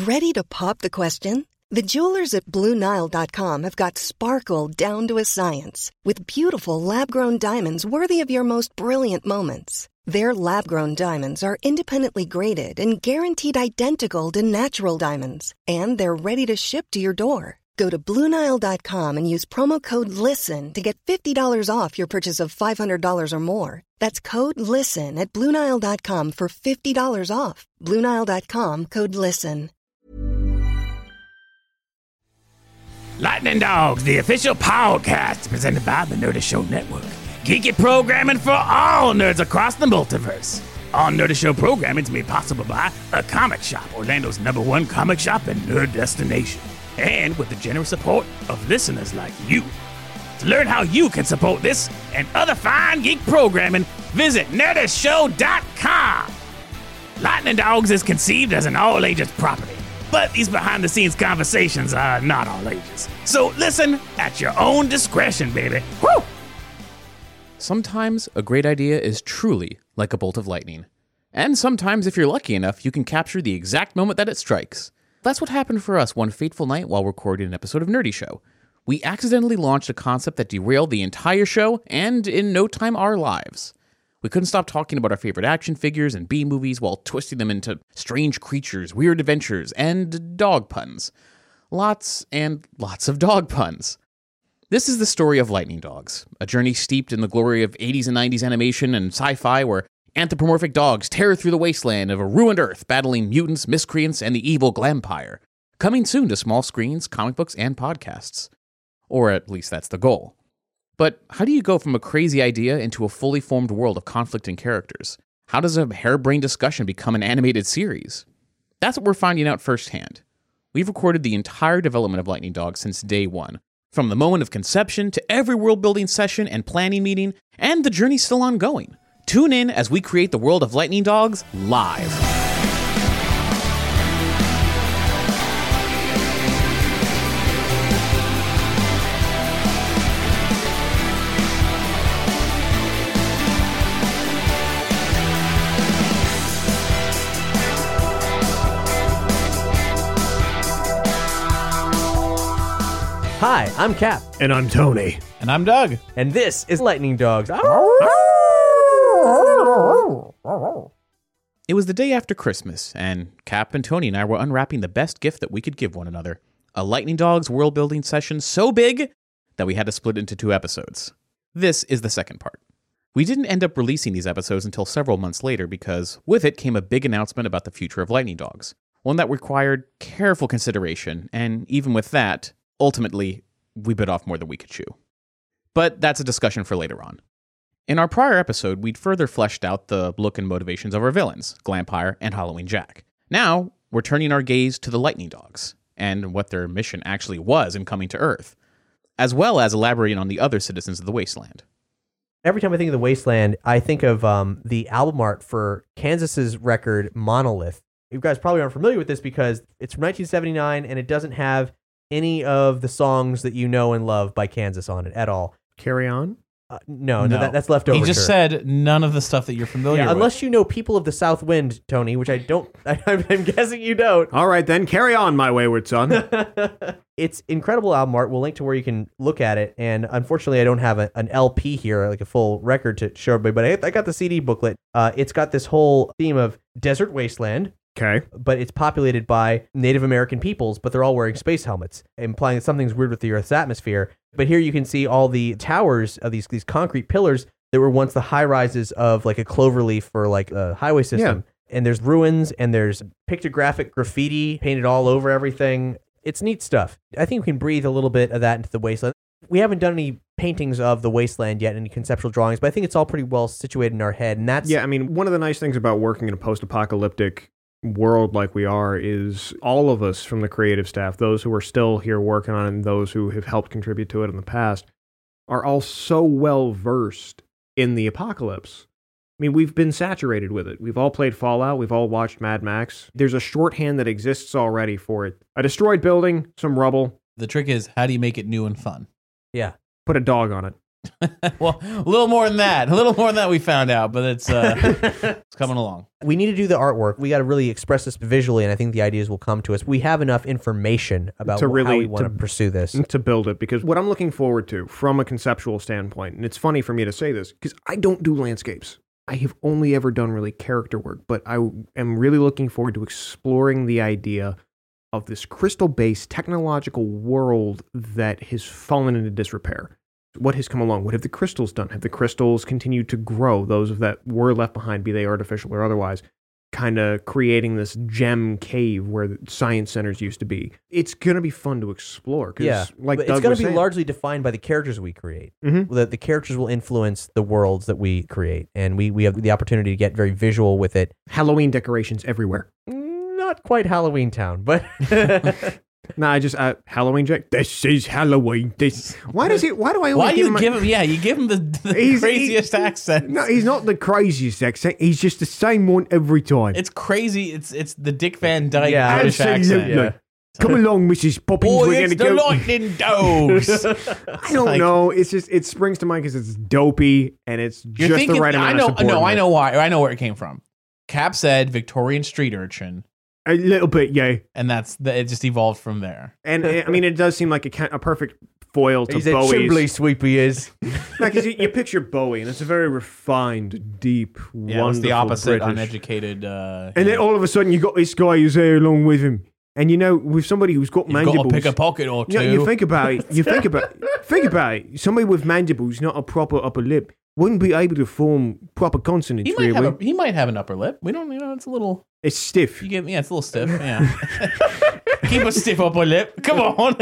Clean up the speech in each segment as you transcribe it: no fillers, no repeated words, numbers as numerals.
Ready to pop the question? The jewelers at BlueNile.com have got sparkle down to a science with beautiful lab-grown diamonds worthy of your most brilliant moments. Their lab-grown diamonds are independently graded and guaranteed identical to natural diamonds, and they're ready to ship to your door. Go to BlueNile.com and use promo code LISTEN to get $50 off your purchase of $500 or more. That's code LISTEN at BlueNile.com for $50 off. BlueNile.com, code LISTEN. Lightning Dogs, the official podcast presented by the Nerdist Show Network. Geeky programming for all nerds across the multiverse. All Nerdist Show programming is made possible by A Comic Shop, Orlando's #1 comic shop and nerd destination. And with the generous support of listeners like you. To learn how you can support this and other fine geek programming, visit nerdistshow.com. Lightning Dogs is conceived as an all-ages property, but these behind-the-scenes conversations are not all ages. So listen at your own discretion, baby. Woo! Sometimes a great idea is truly like a bolt of lightning. And sometimes, if you're lucky enough, you can capture the exact moment that it strikes. That's what happened for us one fateful night while recording an episode of Nerdy Show. We accidentally launched a concept that derailed the entire show, and in no time, our lives. We couldn't stop talking about our favorite action figures and B-movies while twisting them into strange creatures, weird adventures, and dog puns. Lots and lots of dog puns. This is the story of Lightning Dogs, a journey steeped in the glory of 80s and 90s animation and sci-fi where anthropomorphic dogs tear through the wasteland of a ruined Earth, battling mutants, miscreants, and the evil Glampire. Coming soon to small screens, comic books, and podcasts. Or at least that's the goal. But how do you go from a crazy idea into a fully formed world of conflicting characters? How does a harebrained discussion become an animated series? That's what we're finding out firsthand. We've recorded the entire development of Lightning Dogs since day one. From the moment of conception to every world-building session and planning meeting, and the journey's still ongoing. Tune in as we create the world of Lightning Dogs live. Hi, I'm Cap. And I'm Tony. And I'm Doug. And this is Lightning Dogs. It was the day after Christmas, and Cap and Tony and I were unwrapping the best gift that we could give one another. A Lightning Dogs world-building session so big that we had to split into 2 episodes. This is the second part. We didn't end up releasing these episodes until several months later because with it came a big announcement about the future of Lightning Dogs. One that required careful consideration, and even with that, ultimately, we bit off more than we could chew. But that's a discussion for later on. In our prior episode, we'd further fleshed out the look and motivations of our villains, Glampire and Halloween Jack. Now, we're turning our gaze to the Lightning Dogs, and what their mission actually was in coming to Earth, as well as elaborating on the other citizens of the Wasteland. Every time I think of the Wasteland, I think of the album art for Kansas's record Monolith. You guys probably aren't familiar with this because it's from 1979, and it doesn't have any of the songs that you know and love by Kansas on it at all. Carry On? No. That's leftover. He just said none of the stuff that you're familiar with. Unless you know People of the South Wind, Tony, which I don't. I'm guessing you don't. All right, then. Carry on, my wayward son. It's incredible album art. We'll link to where you can look at it. And unfortunately, I don't have an LP here, like a full record to show everybody, but I got the CD booklet. It's got this whole theme of desert wasteland. Okay. But it's populated by Native American peoples, but they're all wearing space helmets, implying that something's weird with the Earth's atmosphere. But here you can see all the towers of these concrete pillars that were once the high rises of like a cloverleaf or like a highway system. Yeah. And there's ruins and there's pictographic graffiti painted all over everything. It's neat stuff. I think we can breathe a little bit of that into the wasteland. We haven't done any paintings of the wasteland yet, any conceptual drawings, but I think it's all pretty well situated in our head. And that's... Yeah, I mean, one of the nice things about working in a post-apocalyptic world like we are is all of us from the creative staff, those who are still here working on it and those who have helped contribute to it in the past, are all so well versed in the apocalypse. I mean, we've been saturated with it. We've all played Fallout. We've all watched Mad Max. There's a shorthand that exists already for it. A destroyed building, some rubble. The trick is, how do you make it new and fun? Yeah. Put a dog on it. Well, a little more than that. A little more than that we found out, but it's coming along. We need to do the artwork. We got to really express this visually, and I think the ideas will come to us. We have enough information about how we want to pursue this. To build it, because what I'm looking forward to from a conceptual standpoint, and it's funny for me to say this, because I don't do landscapes. I have only ever done really character work, but I am really looking forward to exploring the idea of this crystal-based technological world that has fallen into disrepair. What has come along? What have the crystals done? Have the crystals continued to grow? Those that were left behind, be they artificial or otherwise, kind of creating this gem cave where the science centers used to be. It's going to be fun to explore. Yeah, like it's going to be largely defined by the characters we create. Mm-hmm. The characters will influence the worlds that we create, and we have the opportunity to get very visual with it. Halloween decorations everywhere. Not quite Halloween Town, but... No, I just Halloween Jack. This is Halloween. Why do I always you give him the craziest accent? No, he's not the craziest accent. He's just the same one every time. It's crazy. It's the Dick Van Dyke British absolutely. accent. Yeah. Come along, Mrs. Poppins. We're it's gonna the go. Lightning Dogs. I don't know. It's just it springs to mind because it's dopey and it's just the right amount of support. I know why. I know where it came from. Cap said Victorian street urchin. A little bit, yeah. And it just evolved from there. And I mean, it does seem like a perfect foil to He's Bowie's. a chimbley sweep he is. Like, you picture Bowie, and it's a very refined, deep, wonderful it's the opposite, British. Uneducated. And then all of a sudden, you got this guy who's there along with him. And with somebody who's got mandibles. You've got to pick a pocket or two. You think about it. Think about it. Somebody with mandibles, not a proper upper lip, wouldn't be able to form proper consonants. He might have an upper lip. We don't. It's a little. It's stiff. It's a little stiff. Yeah. Keep a stiff upper lip. Come on.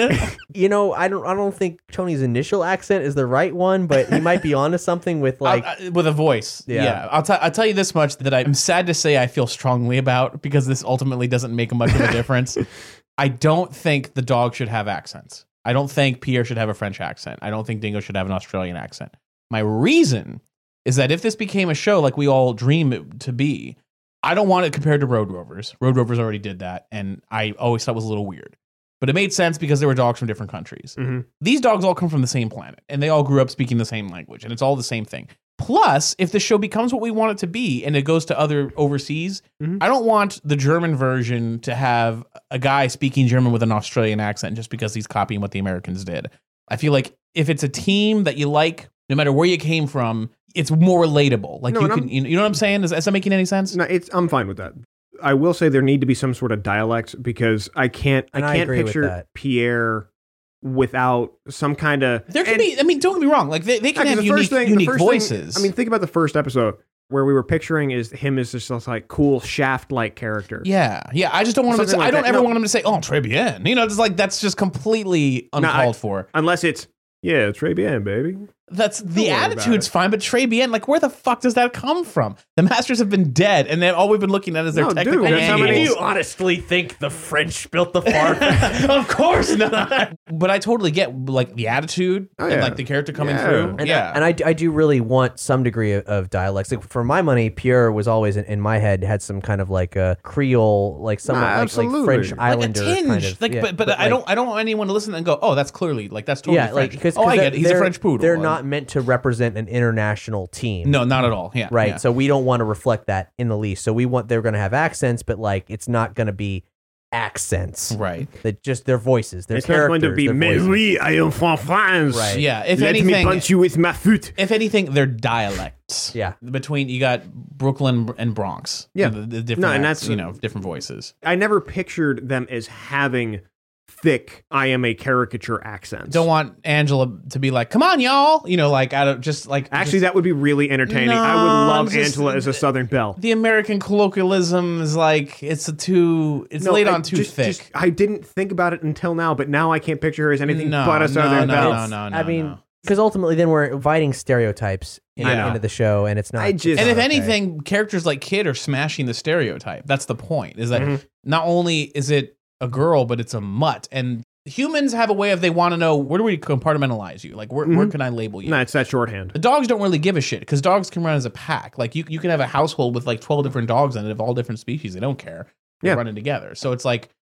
I don't think Tony's initial accent is the right one, but he might be onto something with with a voice. Yeah. I'll tell you this much that I'm sad to say I feel strongly about, because this ultimately doesn't make much of a difference. I don't think the dog should have accents. I don't think Pierre should have a French accent. I don't think Dingo should have an Australian accent. My reason is that if this became a show like we all dream it to be, I don't want it compared to Road Rovers. Road Rovers already did that, and I always thought it was a little weird. But it made sense because there were dogs from different countries. Mm-hmm. These dogs all come from the same planet, and they all grew up speaking the same language, and it's all the same thing. Plus, if the show becomes what we want it to be and it goes to other overseas, I don't want the German version to have a guy speaking German with an Australian accent just because he's copying what the Americans did. I feel like if it's a team that you like, no matter where you came from, it's more relatable. Like you know what I'm saying? Is that making any sense? No, I'm fine with that. I will say there need to be some sort of dialect, because I can't picture Pierre without some kind of. There can be. I mean, don't get me wrong. Like they can have unique voices. Think about the first episode where we were picturing him as just like cool Shaft-like character. Yeah. I just don't want him to say. Like I don't ever want him to say, "Oh, très bien." Just like that's just completely uncalled for. Unless it's très bien, baby. That's the attitude's fine, but Très bien, like where the fuck does that come from? The Masters have been dead, and then all we've been looking at is their technical manuals. Do you honestly think the French built the farm? Of course not. But I totally get like the attitude and like the character coming through. And I do really want some degree of dialects. Like for my money, Pierre was always in my head had some kind of like a Creole, like like French Islander like a tinge. kind of. But I don't want anyone to listen and go, oh, that's clearly like that's totally French. Because I get it. He's a French poodle. They're not meant to represent an international team. No, not at all. Yeah. Right. Yeah. So we don't want to reflect that in the least. So they're going to have accents, but like it's not going to be accents. Right. That just their voices, their it's characters. It's not going to be, mais oui, I am from France. Right. Yeah. If Let anything, me punch you with my foot. If anything, they're dialects. Yeah. Between you got Brooklyn and Bronx. Yeah. The different and that's different voices. I never pictured them as having thick I am a caricature accents. Don't want Angela to be like, come on, y'all. Like out of just like. Actually, that would be really entertaining. No, I would love Angela as a Southern belle. The American colloquialism is like it's laid on too thick. I didn't think about it until now, but now I can't picture her as anything but a Southern belle. No. I mean, because ultimately, then we're inviting stereotypes into the show, and it's not. And if anything, characters like Kid are smashing the stereotype. That's the point. Is that not only is it a girl, but it's a mutt. And humans have a way of they want to know, where do we compartmentalize you? Like, where can I label you? No, it's that shorthand. The dogs don't really give a shit because dogs can run as a pack. Like, you can have a household with like 12 different dogs in it of all different species. They don't care. They're running together. So it's like,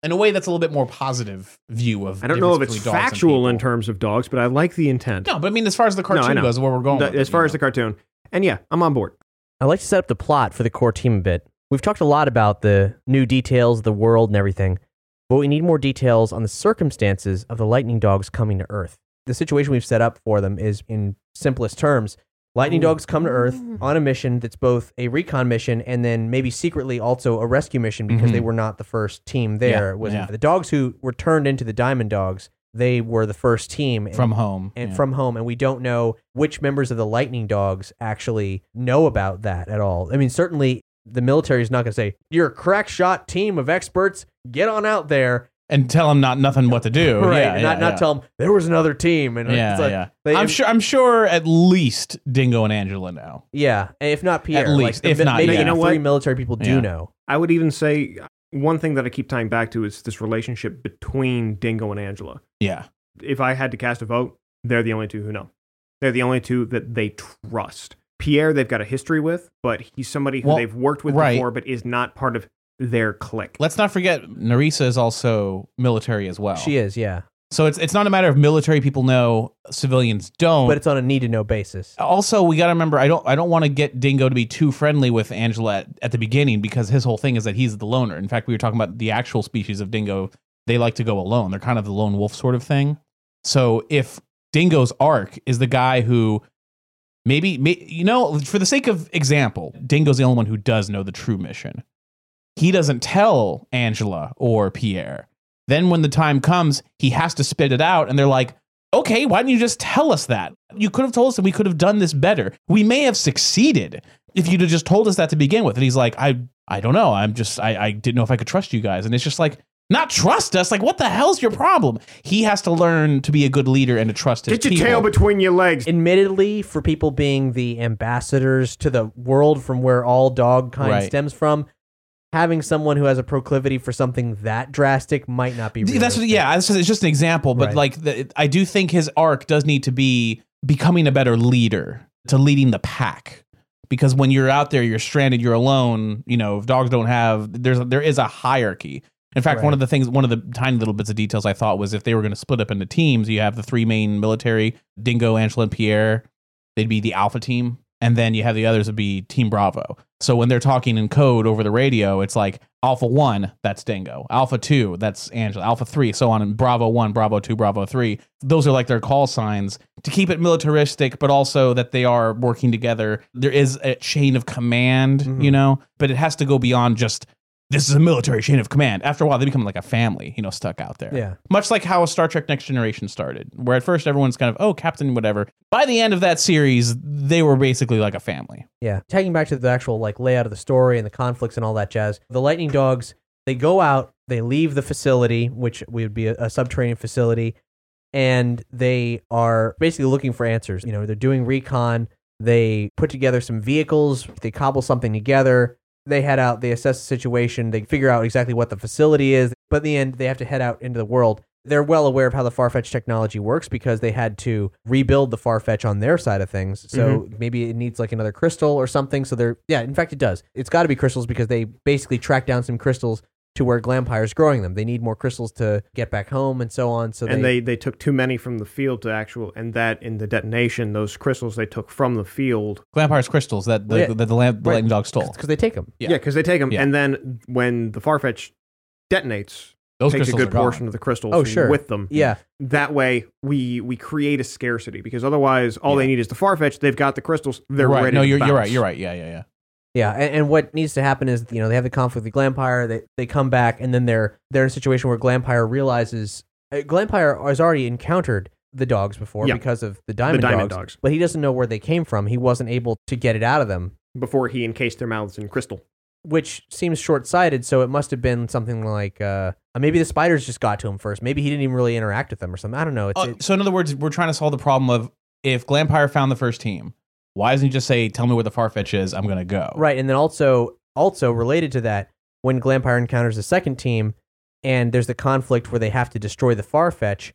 in a way that's a little bit more positive view of. I don't know if it's difference between dogs and factual in people. terms of dogs, but I like the intent. No, but I mean, as far as the cartoon know. goes, where we're going. with As it, far you as the know. cartoon. And yeah, I'm on board. I'd like to set up the plot for the core team a bit. We've talked a lot about the new details, the world, and everything, but we need more details on the circumstances of the Lightning Dogs coming to Earth. The situation we've set up for them is, in simplest terms, Lightning Dogs come to Earth on a mission that's both a recon mission and then maybe secretly also a rescue mission because they were not the first team there. It was the dogs who were turned into the Diamond Dogs. They were the first team from home, from home, and we don't know which members of the Lightning Dogs actually know about that at all. I mean, certainly the military is not going to say, "You're a crack shot team of experts. Get on out there." and tell them nothing what to do. Right, Yeah, not tell them there was another team. And Yeah, it's like, yeah. I'm sure at least Dingo and Angela know. Yeah, if not Pierre, At least, like, if not, maybe yeah. You know what? three military people do Yeah. know. I would even say one thing that I keep tying back to is this relationship between Dingo and Angela. Yeah. If I had to cast a vote, they're the only two who know. They're the only two that they trust. Pierre, they've got a history with, but he's somebody who they've worked with before, but is not part of their clique. Let's not forget, Nerissa is also military as well. She is, yeah. So it's not a matter of military people know, civilians don't. But it's on a need-to-know basis. Also, we got to remember, I don't want to get Dingo to be too friendly with Angela at the beginning because his whole thing is that he's the loner. In fact, we were talking about the actual species of Dingo. They like to go alone. They're kind of the lone wolf sort of thing. So if Dingo's arc is the guy who maybe, you know, for the sake of example, Dingo's the only one who does know the true mission. He doesn't tell Angela or Pierre. Then when the time comes, he has to spit it out, and they're like, okay, why didn't you just tell us that? You could have told us that we could have done this better. We may have succeeded if you'd have just told us that to begin with. And he's like, I don't know. I didn't know if I could trust you guys. And it's just like, not trust us? Like, what the hell's your problem? He has to learn to be a good leader and to trust his Get your people. tail between your legs. Admittedly, for people being the ambassadors to the world from where all dog kind stems from, having someone who has a proclivity for something that drastic might not be realistic. It's just an example, but I do think his arc does need to be becoming a better leader, to leading the pack. Because when you're out there, you're stranded, you're alone. You know, if dogs don't have, there is a hierarchy. In fact, one of the tiny little bits of details I thought was if they were going to split up into teams, you have the three main military, Dingo, Angela, and Pierre. They'd be the Alpha team. And then you have the others would be Team Bravo. So when they're talking in code over the radio, it's like Alpha 1, that's Dingo. Alpha 2, that's Angela. Alpha 3, so on. And Bravo 1, Bravo 2, Bravo 3. Those are like their call signs to keep it militaristic, but also that they are working together. There is a chain of command, you know, but it has to go beyond just, this is a military chain of command. After a while, they become like a family, you know, stuck out there. Yeah. Much like how Star Trek Next Generation started, where at first everyone's kind of, oh, Captain, whatever. By the end of that series, they were basically like a family. Yeah. Taking back to the actual like layout of the story and the conflicts and all that jazz, the Lightning Dogs, they go out, they leave the facility, which would be a subterranean facility, and they are basically looking for answers. You know, they're doing recon, they put together some vehicles, they cobble something together. They head out, they assess the situation, they figure out exactly what the facility is, but in the end, they have to head out into the world. They're well aware of how the Farfetch technology works because they had to rebuild the Farfetch on their side of things. So maybe it needs like another crystal or something. So in fact, it does. It's got to be crystals because they basically track down some crystals to where Glampire's growing them. They need more crystals to get back home and so on. So they took too many from the field to and that in the detonation, those crystals they took from the field. Glampire's crystals that the Lightning Dog stole. Because they take them. Yeah, because they take them. Yeah. And then when the Farfetch detonates, those takes a good portion gone. of the crystals with them. Yeah. That way we create a scarcity because otherwise all they need is the Farfetch. They've got the crystals. They're ready to bounce. You're right. Yeah. Yeah, and what needs to happen is, you know, they have the conflict with Glampire, they come back, and then they're in a situation where Glampire realizes... Glampire has already encountered the dogs before because of the Diamond Dogs, but he doesn't know where they came from. He wasn't able to get it out of them. Before he encased their mouths in crystal. Which seems short-sighted, so it must have been something like... maybe the spiders just got to him first. Maybe he didn't even really interact with them or something. I don't know. So in other words, we're trying to solve the problem of if Glampire found the first team... Why doesn't he just say, tell me where the Farfetch is, I'm going to go? Right, and then also related to that, when Glampire encounters the second team, and there's the conflict where they have to destroy the Farfetch,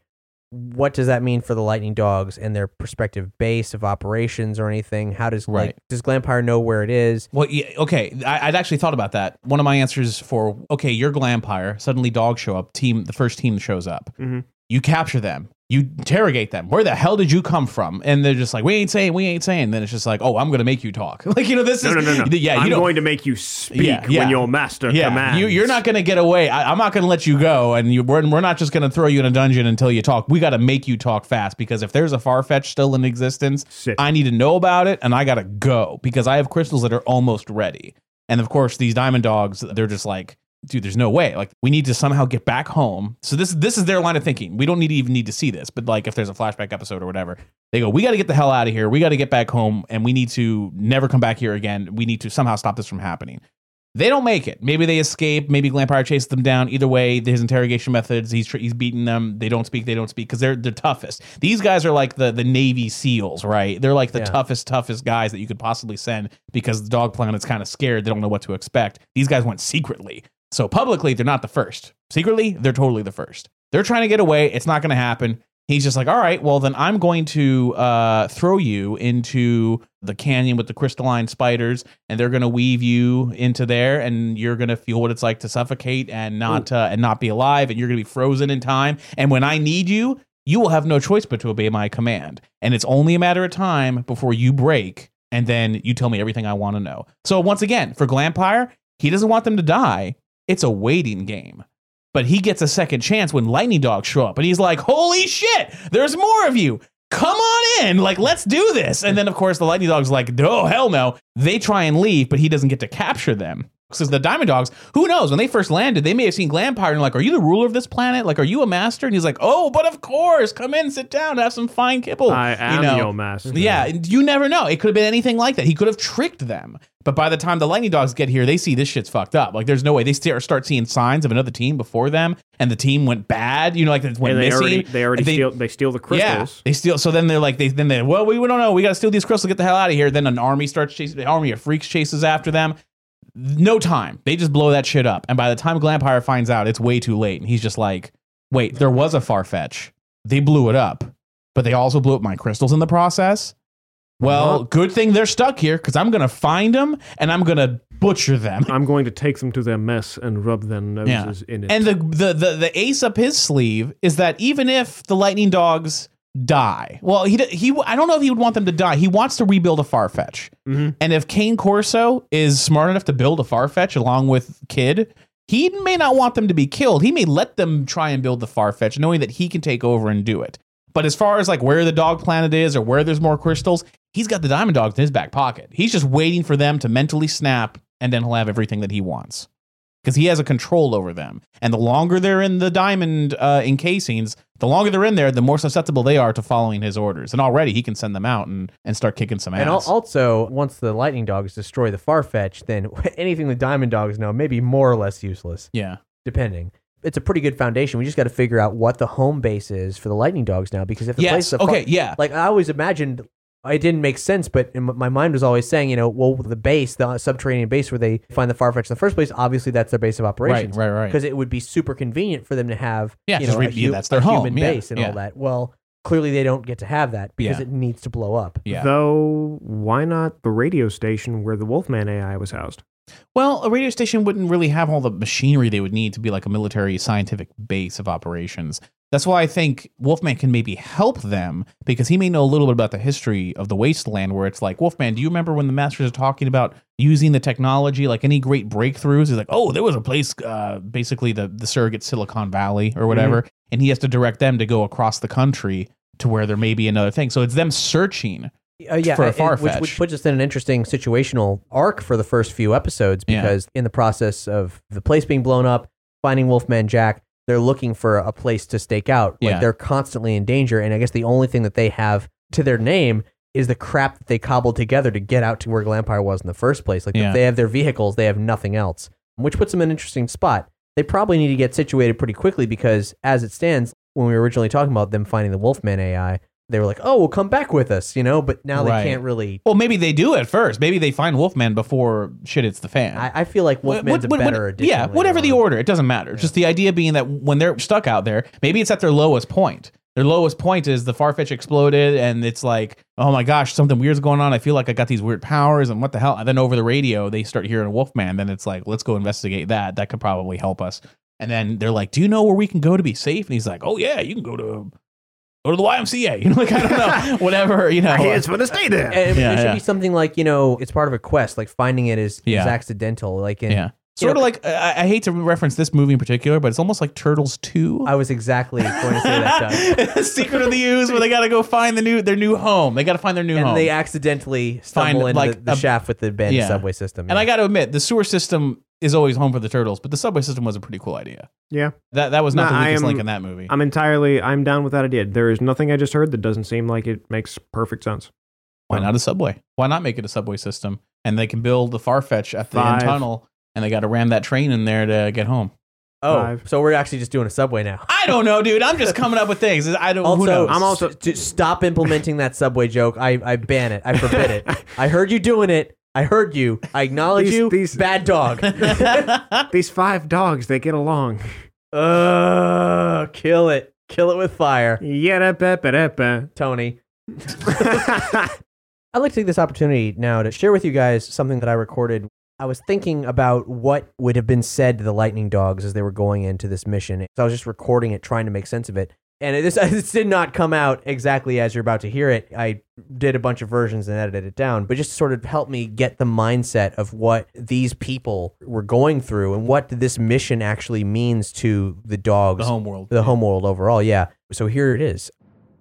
what does that mean for the Lightning Dogs and their prospective base of operations or anything? How does does Glampire know where it is? Well, yeah, okay, I'd actually thought about that. One of my answers for, okay, you're Glampire, suddenly dogs show up, the first team shows up. Mm-hmm. You capture them. You interrogate them. Where the hell did you come from? And they're just like, we ain't saying. Then it's just like, oh, I'm going to make you talk. Like, this is... No. Yeah, I'm going to make you speak when your master commands. You're not going to get away. I'm not going to let you go. And we're not just going to throw you in a dungeon until you talk. We got to make you talk fast, because if there's a Farfetch still in existence, I need to know about it, and I got to go, because I have crystals that are almost ready. And of course, these Diamond Dogs, they're just like, dude, there's no way. Like, we need to somehow get back home. So this is their line of thinking. We don't even need to see this, but like if there's a flashback episode or whatever, they go, we got to get the hell out of here. We got to get back home, and we need to never come back here again. We need to somehow stop this from happening. They don't make it. Maybe they escape. Maybe Glampire chases them down. Either way, his interrogation methods, he's beating them. They don't speak because they're the toughest. These guys are like the Navy SEALs, right? They're like the toughest guys that you could possibly send, because the dog planet's kind of scared. They don't know what to expect. These guys went secretly. So publicly, they're not the first. Secretly, they're totally the first. They're trying to get away. It's not going to happen. He's just like, all right, well, then I'm going to throw you into the canyon with the crystalline spiders, and they're going to weave you into there, and you're going to feel what it's like to suffocate and not be alive, and you're going to be frozen in time. And when I need you, you will have no choice but to obey my command. And it's only a matter of time before you break, and then you tell me everything I want to know. So once again, for Glampire, he doesn't want them to die. It's a waiting game. But he gets a second chance when Lightning Dogs show up, and he's like, holy shit, there's more of you. Come on in. Like, let's do this. And then, of course, the Lightning Dogs like, no, hell no. They try and leave, but he doesn't get to capture them. Because the Diamond Dogs, who knows, when they first landed, they may have seen Glampire and like, are you the ruler of this planet? Like, are you a master? And he's like, oh, but of course, come in, sit down, have some fine kibble. I am your master. Yeah, you never know. It could have been anything like that. He could have tricked them. But by the time the Lightning Dogs get here, they see this shit's fucked up. Like, there's no way. They start seeing signs of another team before them, and the team went bad. Like, it went missing. They steal the crystals. Yeah, they steal. So then they're like, well, we don't know. We got to steal these crystals, get the hell out of here. Then an army starts chasing. The army of freaks chases after them. No time. They just blow that shit up. And by the time Glampire finds out, it's way too late. And he's just like, wait, there was a Farfetch. They blew it up, but they also blew up my crystals in the process. Well, good thing they're stuck here, because I'm going to find them and I'm going to butcher them. I'm going to take them to their mess and rub their noses in it. And the ace up his sleeve is that even if the Lightning Dogs die, well, he I don't know if he would want them to die. He wants to rebuild a Farfetch. Mm-hmm. And if Kane Corso is smart enough to build a Farfetch along with Kid, he may not want them to be killed. He may let them try and build the Farfetch, knowing that he can take over and do it. But as far as like where the dog planet is or where there's more crystals, he's got the Diamond Dogs in his back pocket. He's just waiting for them to mentally snap, and then he'll have everything that he wants. Because he has a control over them. And the longer they're in the diamond encasings, the longer they're in there, the more susceptible they are to following his orders. And already he can send them out and start kicking some ass. And also, once the Lightning Dogs destroy the Farfetch, then anything the Diamond Dogs know may be more or less useless. Yeah. Depending. It's a pretty good foundation. We just got to figure out what the home base is for the Lightning Dogs now, because if the place is like I always imagined, it didn't make sense, but my mind was always saying, well, the base, the subterranean base where they find the Farfetch in the first place, obviously that's their base of operations. Right. Because it would be super convenient for them to have, that's their home. Human base and all that. Well, clearly they don't get to have that because it needs to blow up. Yeah. Though, why not the radio station where the Wolfman AI was housed? Well, a radio station wouldn't really have all the machinery they would need to be like a military scientific base of operations. That's why I think Wolfman can maybe help them, because he may know a little bit about the history of the Wasteland, where it's like, Wolfman, do you remember when the Masters are talking about using the technology, like any great breakthroughs? He's like, oh, there was a place, basically the surrogate Silicon Valley or whatever, and he has to direct them to go across the country to where there may be another thing. So it's them searching for a Farfetch. Which puts us in an interesting situational arc for the first few episodes, because in the process of the place being blown up, finding Wolfman Jack, they're looking for a place to stake out. Like they're constantly in danger, and I guess the only thing that they have to their name is the crap that they cobbled together to get out to where Glampire was in the first place. Like if they have their vehicles, they have nothing else, which puts them in an interesting spot. They probably need to get situated pretty quickly, because as it stands, when we were originally talking about them finding the Wolfman AI, they were like, oh, well, come back with us, but now they can't really. Well, maybe they do at first. Maybe they find Wolfman before shit hits the fan. I feel like Wolfman's a better addition. Yeah, whatever the order, it doesn't matter. Just the idea being that when they're stuck out there, maybe it's at their lowest point. Their lowest point is the Farfetch exploded, and it's like, oh my gosh, something weird's going on. I feel like I got these weird powers, and what the hell? And then over the radio, they start hearing a Wolfman. Then it's like, let's go investigate that. That could probably help us. And then they're like, do you know where we can go to be safe? And he's like, oh yeah, you can go to the YMCA. You know, like, I don't know, whatever, you know. It's going to stay there. And it should be something like, it's part of a quest, like finding it is accidental. Like in, Sort of like, I hate to reference this movie in particular, but it's almost like Turtles 2. I was exactly going to say that, Doug. Secret of the Ooze, where they got to go find their new home. They got to find their new home. And they accidentally stumble into the shaft with the abandoned subway system. And I got to admit, the sewer system is always home for the turtles, but the subway system was a pretty cool idea. Yeah. That was not the weakest link in that movie. I'm down with that idea. There is nothing I just heard that doesn't seem like it makes perfect sense. Why not a subway? Why not make it a subway system? And they can build the Farfetch at the end tunnel, and they got to ram that train in there to get home. Oh, so we're actually just doing a subway now. I don't know, dude. I'm just coming up with things. I don't. Who knows? I'm also stop implementing that subway joke. I ban it. I forbid it. I heard you doing it. I heard you. I acknowledge you. Bad dog. These 5 dogs, they get along. Kill it. Kill it with fire. Tony. I'd like to take this opportunity now to share with you guys something that I recorded. I was thinking about what would have been said to the Lightning Dogs as they were going into this mission. So I was just recording it, trying to make sense of it. And it did not come out exactly as you're about to hear it. I did a bunch of versions and edited it down, but just to sort of help me get the mindset of what these people were going through and what this mission actually means to the dogs. The homeworld. The homeworld overall, yeah. So here it is.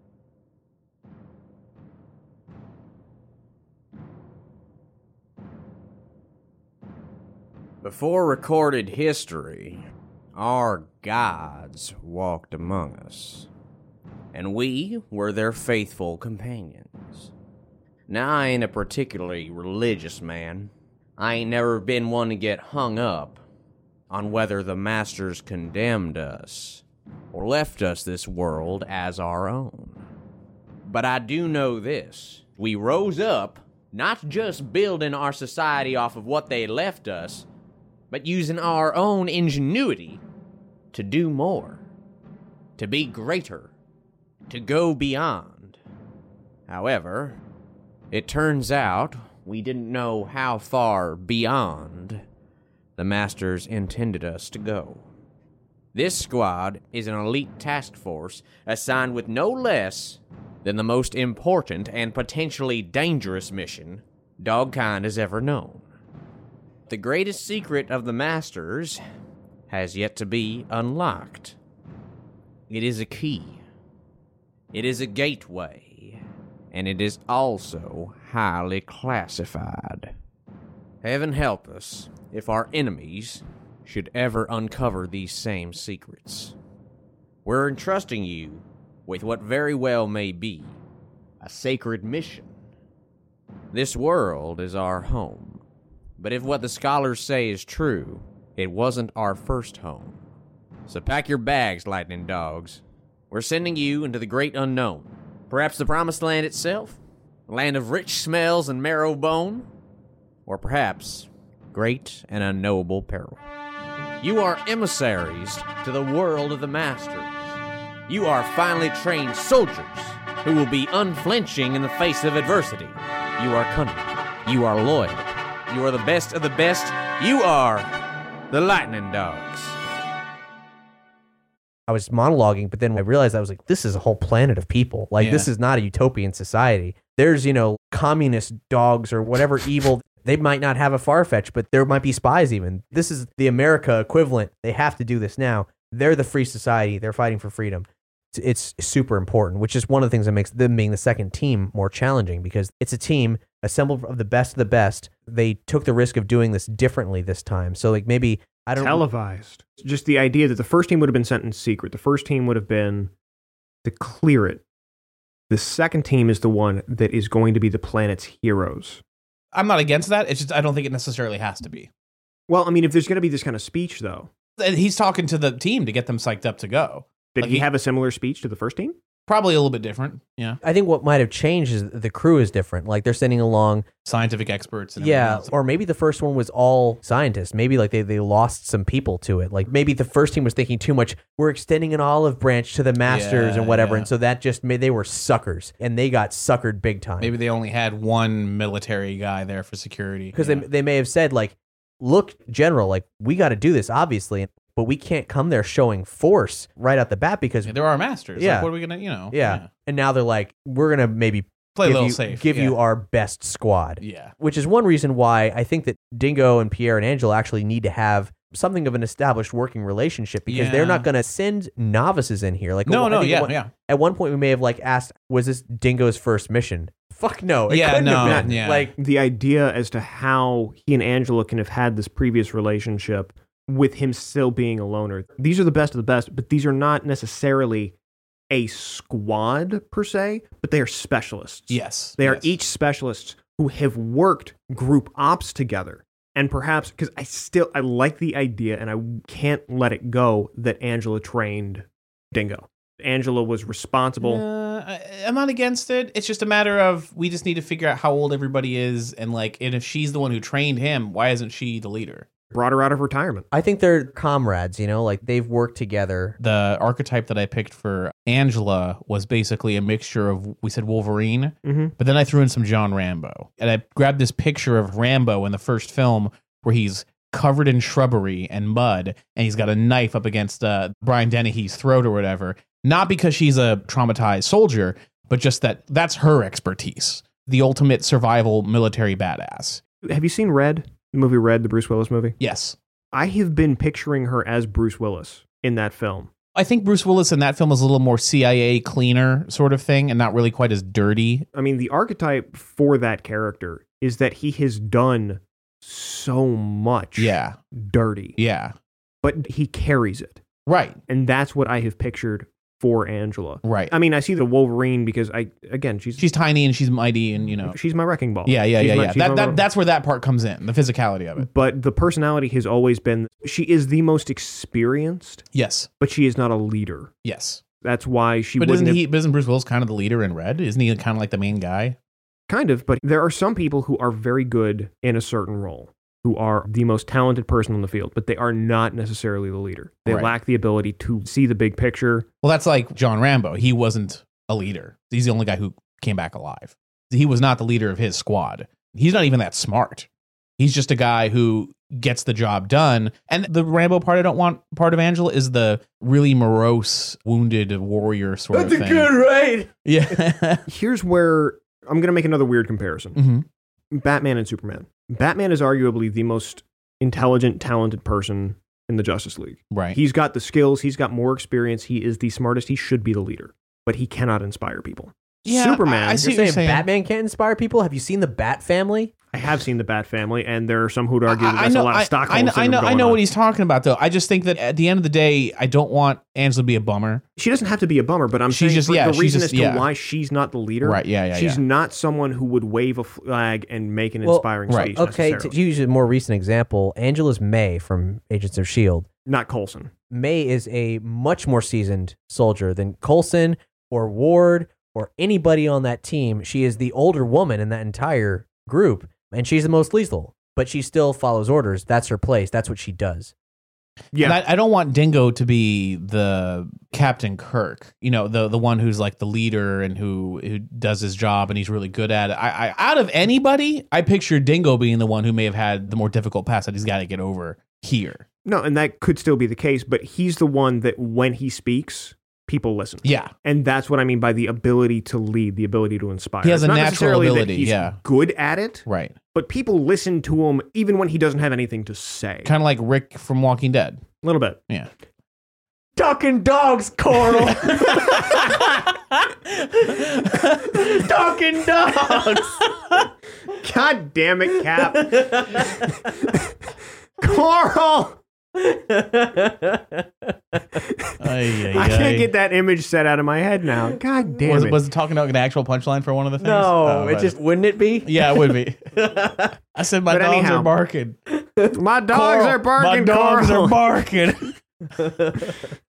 Before recorded history, our gods walked among us, and we were their faithful companions. Now, I ain't a particularly religious man. I ain't never been one to get hung up on whether the masters condemned us or left us this world as our own. But I do know this. We rose up, not just building our society off of what they left us, but using our own ingenuity to do more, to be greater, to go beyond. However, it turns out we didn't know how far beyond the Masters intended us to go. This squad is an elite task force assigned with no less than the most important and potentially dangerous mission Dogkind has ever known. The greatest secret of the Masters has yet to be unlocked. It is a key. It is a gateway. And it is also highly classified. Heaven help us if our enemies should ever uncover these same secrets. We're entrusting you with what very well may be a sacred mission. This world is our home. But if what the scholars say is true, it wasn't our first home. So pack your bags, Lightning Dogs. We're sending you into the great unknown. Perhaps the promised land itself? A land of rich smells and marrow bone? Or perhaps great and unknowable peril. You are emissaries to the world of the Masters. You are finely trained soldiers who will be unflinching in the face of adversity. You are cunning. You are loyal. You are the best of the best. You are the Lightning Dogs. I was monologuing, but then I realized I was like, this is a whole planet of people. Like, this is not a utopian society. There's, communist dogs or whatever evil. They might not have a Farfetch, but there might be spies even. This is the America equivalent. They have to do this now. They're the free society. They're fighting for freedom. It's super important, which is one of the things that makes them being the second team more challenging, because it's a team assembled of the best. They took the risk of doing this differently this time. So like maybe, I don't know. Televised. Just the idea that the first team would have been sent in secret. The first team would have been to clear it. The second team is the one that is going to be the planet's heroes. I'm not against that. It's just, I don't think it necessarily has to be. Well, I mean, if there's going to be this kind of speech, though. He's talking to the team to get them psyched up to go. Did he have a similar speech to the first team? Probably a little bit different. Yeah. I think what might have changed is the crew is different. Like they're sending along Scientific experts. And everything else. or maybe the first one was all scientists. Maybe like they lost some people to it. Like maybe the first team was thinking too much. We're extending an olive branch to the masters and whatever. Yeah. And so that just made, they were suckers and they got suckered big time. Maybe they only had one military guy there for security. Because they may have said like, look, General, like we got to do this, obviously. But we can't come there showing force right out the bat because they're our masters. Yeah. Like, what are we going to, Yeah. And now they're like, we're going to maybe play a little safe. Give you our best squad. Yeah. Which is one reason why I think that Dingo and Pierre and Angela actually need to have something of an established working relationship because they're not going to send novices in here. Like At one point we may have like asked, was this Dingo's first mission? Fuck no. It couldn't have been. Yeah. Like the idea as to how he and Angela can have had this previous relationship with him still being a loner. These are the best of the best, but these are not necessarily a squad per se, but they are specialists. Yes. They are each specialists who have worked group ops together. And perhaps, because I like the idea and I can't let it go that Angela trained Dingo. Angela was responsible. I'm not against it. It's just a matter of we just need to figure out how old everybody is and if she's the one who trained him, why isn't she the leader? Brought her out of retirement. I think they're comrades, like they've worked together. The archetype that I picked for Angela was basically a mixture of, we said Wolverine, but then I threw in some John Rambo. And I grabbed this picture of Rambo in the first film where he's covered in shrubbery and mud and he's got a knife up against Brian Dennehy's throat or whatever. Not because she's a traumatized soldier, but just that's her expertise. The ultimate survival military badass. Have you seen Red? The movie Red, the Bruce Willis movie? Yes. I have been picturing her as Bruce Willis in that film. I think Bruce Willis in that film is a little more CIA cleaner sort of thing and not really quite as dirty. I mean, the archetype for that character is that he has done so much dirty. Yeah. But he carries it. Right. And that's what I have pictured for Angela. Right. I mean, I see the Wolverine because she's tiny and she's mighty and she's my wrecking ball. Yeah. That's where that part comes in, the physicality of it. But the personality has always been, she is the most experienced. Yes. But she is not a leader. Yes. That's why she But isn't Bruce Willis kind of the leader in Red? Isn't he kind of like the main guy? Kind of, but there are some people who are very good in a certain role, who are the most talented person on the field, but they are not necessarily the leader. They lack the ability to see the big picture. Well, that's like John Rambo. He wasn't a leader. He's the only guy who came back alive. He was not the leader of his squad. He's not even that smart. He's just a guy who gets the job done. And the Rambo part I don't want part of Angela is the really morose, wounded warrior sort of thing. That's a good right. Yeah. Here's where I'm going to make another weird comparison. Mm-hmm. Batman and Superman. Batman is arguably the most intelligent, talented person in the Justice League. Right. He's got the skills. He's got more experience. He is the smartest. He should be the leader, but he cannot inspire people. Yeah, Superman. I see what you're saying. Batman can't inspire people? Have you seen the Bat Family? I have seen the Bat Family, and there are some who'd argue that that's a lot of Stockholm I know what he's talking about, though. I just think that at the end of the day, I don't want Angela to be a bummer. She doesn't have to be a bummer, but I'm saying the reason as to why she's not the leader. Right, She's not someone who would wave a flag and make an inspiring speech. Okay, to use a more recent example, Angela's May from Agents of S.H.I.E.L.D. Not Coulson. May is a much more seasoned soldier than Coulson or Ward or anybody on that team. She is the older woman in that entire group, and she's the most lethal, but she still follows orders. That's her place. That's what she does. Yeah. And I don't want Dingo to be the Captain Kirk, the one who's like the leader and who does his job and he's really good at it. I out of anybody, I picture Dingo being the one who may have had the more difficult pass that he's got to get over here. No, and that could still be the case, but he's the one that when he speaks, people listen. Yeah. And that's what I mean by the ability to lead, the ability to inspire. He has it's a not natural necessarily ability, that he's good at it. Right. But people listen to him even when he doesn't have anything to say. Kind of like Rick from Walking Dead. A little bit. Yeah. Ducking dogs, Coral. Ducking dogs. God damn it, Cap. Coral. I can't get that image set out of my head now. God damn it. Was it talking about an actual punchline for one of the things? No, wouldn't it be? Yeah, it would be. I said my dogs are barking. My dogs are barking. My dogs are barking.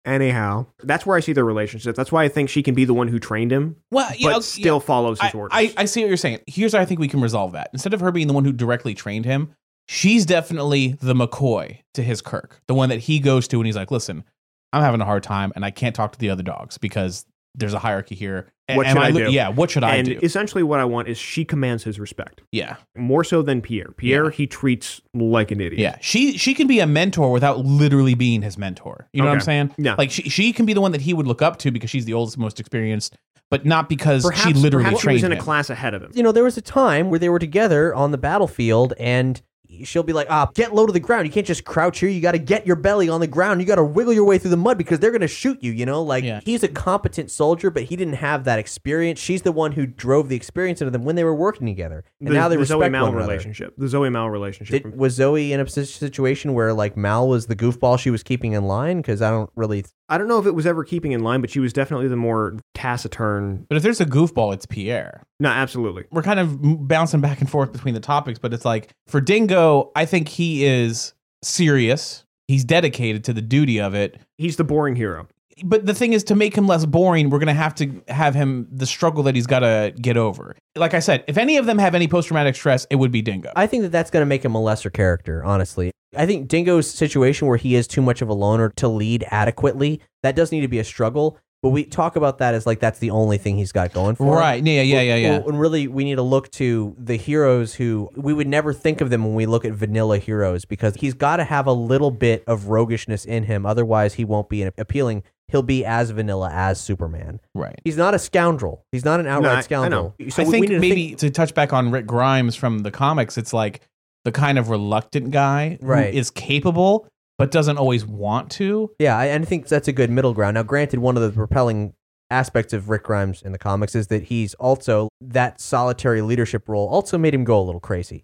Anyhow, that's where I see their relationship. That's why I think she can be the one who trained him, but still follows his orders. I see what you're saying. Here's how I think we can resolve that. Instead of her being the one who directly trained him, she's definitely the McCoy to his Kirk, the one that he goes to and he's like, listen, I'm having a hard time and I can't talk to the other dogs because there's a hierarchy here. What should I do? Yeah, what should I do? And essentially what I want is she commands his respect. Yeah. More so than Pierre. Pierre, he treats like an idiot. Yeah. She can be a mentor without literally being his mentor. You know what I'm saying? Yeah. Like she can be the one that he would look up to because she's the oldest, most experienced, but not because she literally perhaps trained she was in him. a class ahead of him. You know, there was a time where they were together on the battlefield and she'll be like, get low to the ground. You can't just crouch here. You got to get your belly on the ground. You got to wiggle your way through the mud because they're going to shoot you, you know? Like, he's a competent soldier, but he didn't have that experience. She's the one who drove the experience into them when they were working together. And now they respect Zoe Mal one relationship. The Zoe Mal relationship. Was Zoe in a situation where, like, Mal was the goofball she was keeping in line? Because I don't know if it was ever keeping in line, but she was definitely the more taciturn. But if there's a goofball, it's Pierre. No, absolutely. We're kind of bouncing back and forth between the topics, but it's like, for Dingo, I think he is serious. He's dedicated to the duty of it. He's the boring hero. But the thing is, to make him less boring, we're going to have him the struggle that he's got to get over. Like I said, if any of them have any post-traumatic stress, it would be Dingo. I think that's going to make him a lesser character, honestly. I think Dingo's situation where he is too much of a loner to lead adequately, that does need to be a struggle. But we talk about that as like that's the only thing he's got going for him. Right. Yeah. And really, we need to look to the heroes who we would never think of them when we look at vanilla heroes because he's got to have a little bit of roguishness in him. Otherwise, he won't be appealing. He'll be as vanilla as Superman. Right. He's not a scoundrel. He's not an outright scoundrel. So I think maybe to touch back on Rick Grimes from the comics, it's like the kind of reluctant guy who is capable but doesn't always want to. Yeah, I think that's a good middle ground. Now, granted, one of the repelling aspects of Rick Grimes in the comics is that he's also, that solitary leadership role also made him go a little crazy.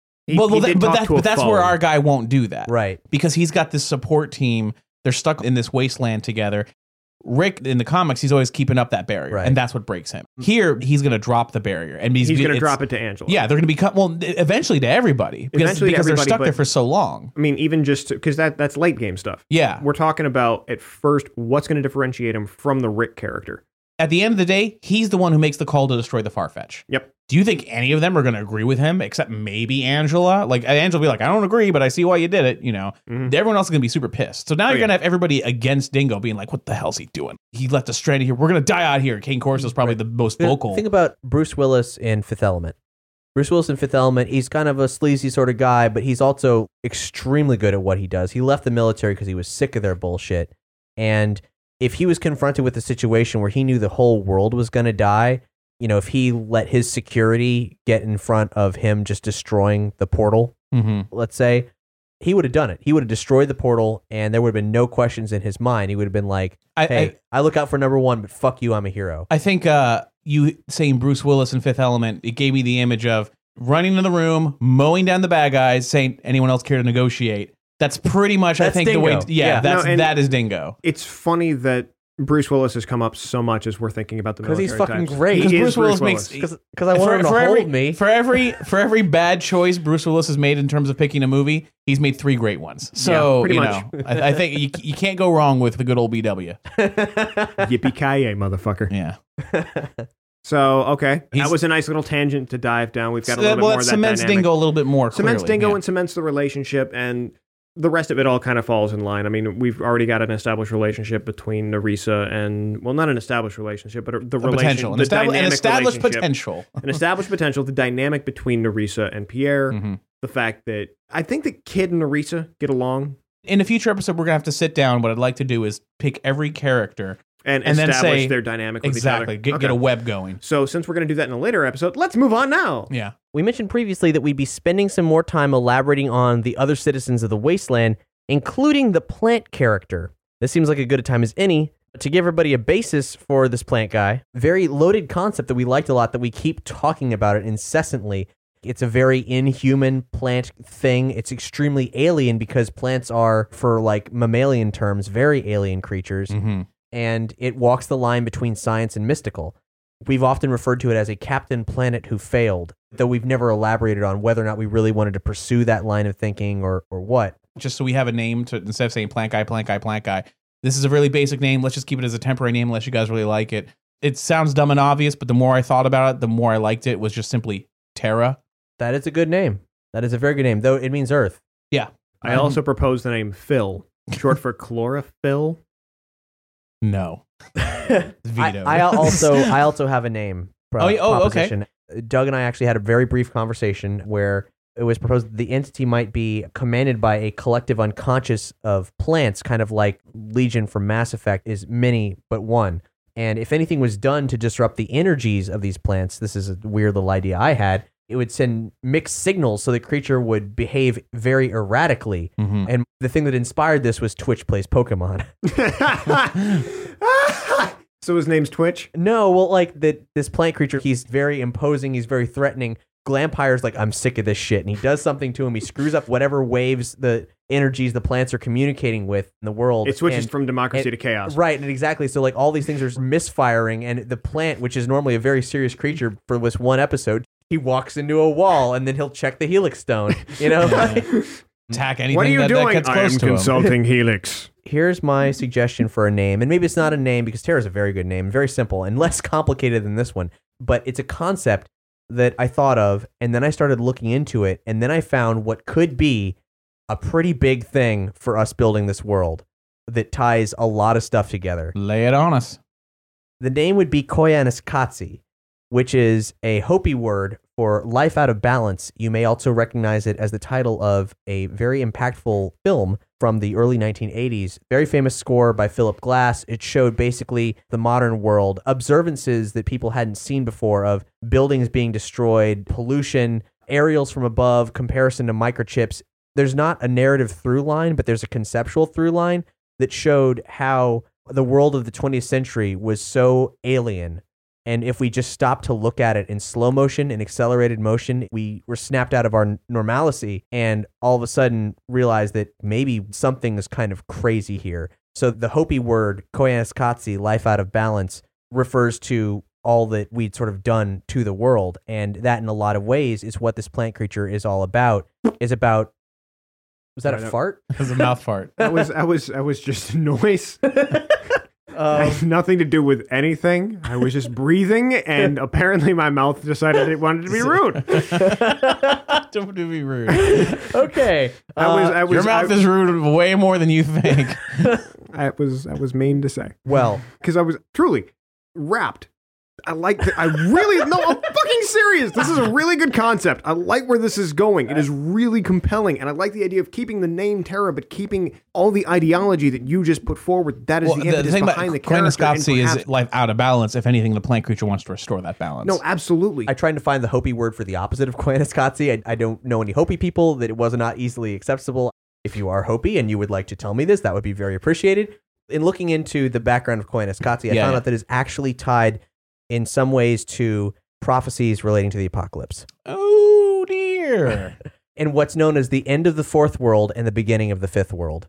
But that's where our guy won't do that. Right. Because he's got this support team. They're stuck in this wasteland together. Rick, in the comics, he's always keeping up that barrier, and that's what breaks him. Here, he's going to drop the barrier, and he's going to drop it to Angela. Yeah, they're going to become eventually to everybody because they're stuck there for so long. I mean, even just because that's late game stuff. Yeah, we're talking about at first what's going to differentiate him from the Rick character. At the end of the day, he's the one who makes the call to destroy the Farfetch. Yep. Do you think any of them are going to agree with him, except maybe Angela? Like, Angela will be like, I don't agree, but I see why you did it, you know? Mm-hmm. Everyone else is going to be super pissed. So now you're going to have everybody against Dingo being like, what the hell's he doing? He left us stranded here. We're going to die out here. Kane Corso is probably the most vocal. Think about Bruce Willis in Fifth Element. Bruce Willis in Fifth Element, he's kind of a sleazy sort of guy, but he's also extremely good at what he does. He left the military because he was sick of their bullshit. And if he was confronted with a situation where he knew the whole world was going to die, you know, if he let his security get in front of him just destroying the portal, let's say, he would have done it. He would have destroyed the portal and there would have been no questions in his mind. He would have been like, hey, I look out for number one, but fuck you, I'm a hero. I think you saying Bruce Willis in Fifth Element, it gave me the image of running in the room, mowing down the bad guys, saying, anyone else care to negotiate? That's pretty much, I think, Dingo. the way. That is Dingo. It's funny that Bruce Willis has come up so much as we're thinking about the military. Because he's fucking types. great. He Bruce is Willis Willis. Because I want him to hold me. For every bad choice Bruce Willis has made in terms of picking a movie, he's made 3 great ones. So pretty much. know, I think you can't go wrong with the good old BW. Yippee-ki-yay, motherfucker. Yeah. So, okay. That was a nice little tangent to dive down. We've got a little bit more of that cements dynamic. Dingo a little bit more Cements clearly, Dingo and cements the relationship, and the rest of it all kind of falls in line. I mean, we've already got an established relationship between Nerissa and, well, not an established relationship, but the relationship. An established potential. An established potential, the dynamic between Nerissa and Pierre, the fact that I think that Kid and Nerissa get along. In a future episode, we're going to have to sit down. What I'd like to do is pick every character and then establish their dynamic with each other. Get a web going. So since we're going to do that in a later episode, let's move on now. Yeah. We mentioned previously that we'd be spending some more time elaborating on the other citizens of the Wasteland, including the plant character. This seems like a good a time as any to give everybody a basis for this plant guy. Very loaded concept that we liked a lot, that we keep talking about it incessantly. It's a very inhuman plant thing. It's extremely alien because plants are, for like mammalian terms, very alien creatures. And it walks the line between science and mystical. We've often referred to it as a Captain Planet who failed, though we've never elaborated on whether or not we really wanted to pursue that line of thinking or what. Just so we have a name to, instead of saying plant guy, this is a really basic name. Let's just keep it as a temporary name unless you guys really like it. It sounds dumb and obvious, but the more I thought about it, the more I liked it. It was just simply Terra. That is a good name. That is a very good name, though it means Earth. Yeah. I also proposed the name Phil, short for chlorophyll. No. Vetoed. I also have a name. Okay. Proposition. Doug and I actually had a very brief conversation where it was proposed that the entity might be commanded by a collective unconscious of plants, kind of like Legion from Mass Effect is many but one. And if anything was done to disrupt the energies of these plants, this is a weird little idea I had, it would send mixed signals so the creature would behave very erratically. Mm-hmm. And the thing that inspired this was Twitch Plays Pokemon. So his name's Twitch? No, well, like this plant creature, he's very imposing, he's very threatening. Glampire's like, I'm sick of this shit. And he does something to him. He screws up whatever waves the energies the plants are communicating with in the world. It switches from democracy to chaos. Right, and exactly. So like all these things are misfiring, and the plant, which is normally a very serious creature for this one episode, he walks into a wall and then he'll check the Helix Stone. You know? Attack anything what are you that doing? gets I close am to him. consulting Helix. Here's my suggestion for a name, and maybe it's not a name because Terra's a very good name, very simple and less complicated than this one, but it's a concept that I thought of, and then I started looking into it, and then I found what could be a pretty big thing for us building this world that ties a lot of stuff together. Lay it on us. The name would be Koyaanisqatsi, which is a Hopi word for life out of balance. You may also recognize it as the title of a very impactful film from the early 1980s. Very famous score by Philip Glass. It showed basically the modern world, observances that people hadn't seen before of buildings being destroyed, pollution, aerials from above, comparison to microchips. There's not a narrative through line, but there's a conceptual through line that showed how the world of the 20th century was so alien. And if we just stopped to look at it in slow motion and accelerated motion, we were snapped out of our normalcy and all of a sudden realized that maybe something is kind of crazy here. So the Hopi word, Koyaanisqatsi, life out of balance, refers to all that we'd sort of done to the world. And that in a lot of ways is what this plant creature is all about, was that a fart? It was a mouth fart. I was just a noise. I had nothing to do with anything. I was just breathing, and apparently my mouth decided it wanted to be rude. Don't be rude. Okay. Your mouth is rude way more than you think. I was mean to say. Well, because I was truly wrapped. I'm fucking serious. This is a really good concept. I like where this is going. It is really compelling. And I like the idea of keeping the name Terra, but keeping all the ideology that you just put forward. That is the impetus behind the character. Koyaanisqatsi is life out of balance. If anything, the plant creature wants to restore that balance. No, absolutely. I tried to find the Hopi word for the opposite of Koyaanisqatsi. I don't know any Hopi people, that it was not easily acceptable. If you are Hopi and you would like to tell me this, that would be very appreciated. In looking into the background of Koyaanisqatsi, I found out that it's actually tied in some ways to prophecies relating to the apocalypse. Oh, dear. And what's known as the end of the fourth world and the beginning of the fifth world.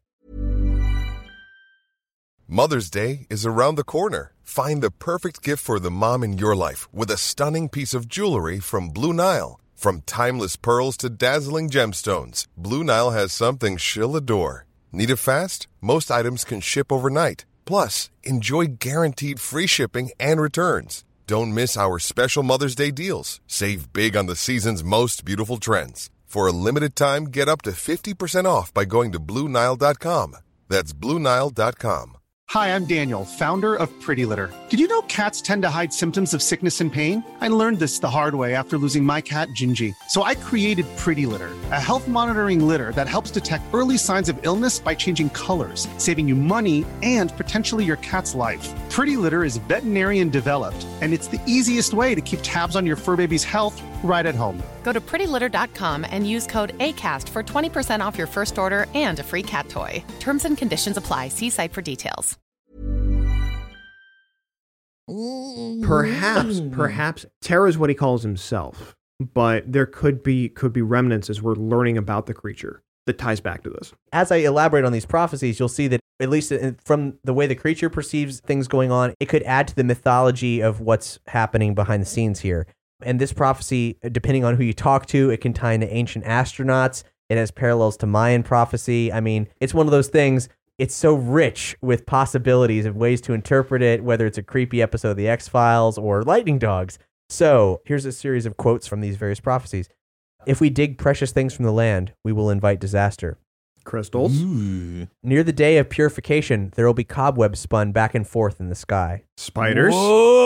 Mother's Day is around the corner. Find the perfect gift for the mom in your life with a stunning piece of jewelry from Blue Nile. From timeless pearls to dazzling gemstones, Blue Nile has something she'll adore. Need it fast? Most items can ship overnight. Plus, enjoy guaranteed free shipping and returns. Don't miss our special Mother's Day deals. Save big on the season's most beautiful trends. For a limited time, get up to 50% off by going to BlueNile.com. That's BlueNile.com. Hi, I'm Daniel, founder of Pretty Litter. Did you know cats tend to hide symptoms of sickness and pain? I learned this the hard way after losing my cat, Gingy. So I created Pretty Litter, a health monitoring litter that helps detect early signs of illness by changing colors, saving you money and potentially your cat's life. Pretty Litter is veterinarian developed, and it's the easiest way to keep tabs on your fur baby's health right at home. Go to prettylitter.com and use code ACAST for 20% off your first order and a free cat toy. Terms and conditions apply. See site for details. Perhaps Terra is what he calls himself, but there could be remnants as we're learning about the creature that ties back to this. As I elaborate on these prophecies, you'll see that at least from the way the creature perceives things going on, it could add to the mythology of what's happening behind the scenes here. And this prophecy, depending on who you talk to, it can tie into ancient astronauts. It has parallels to Mayan prophecy. I mean, it's one of those things. it's so rich with possibilities and ways to interpret it, whether it's a creepy episode of The X-Files or Lightning Dogs. So here's a series of quotes from these various prophecies. If we dig precious things from the land, we will invite disaster. Crystals. Ooh. Near the day of purification, there will be cobwebs spun back and forth in the sky. Spiders.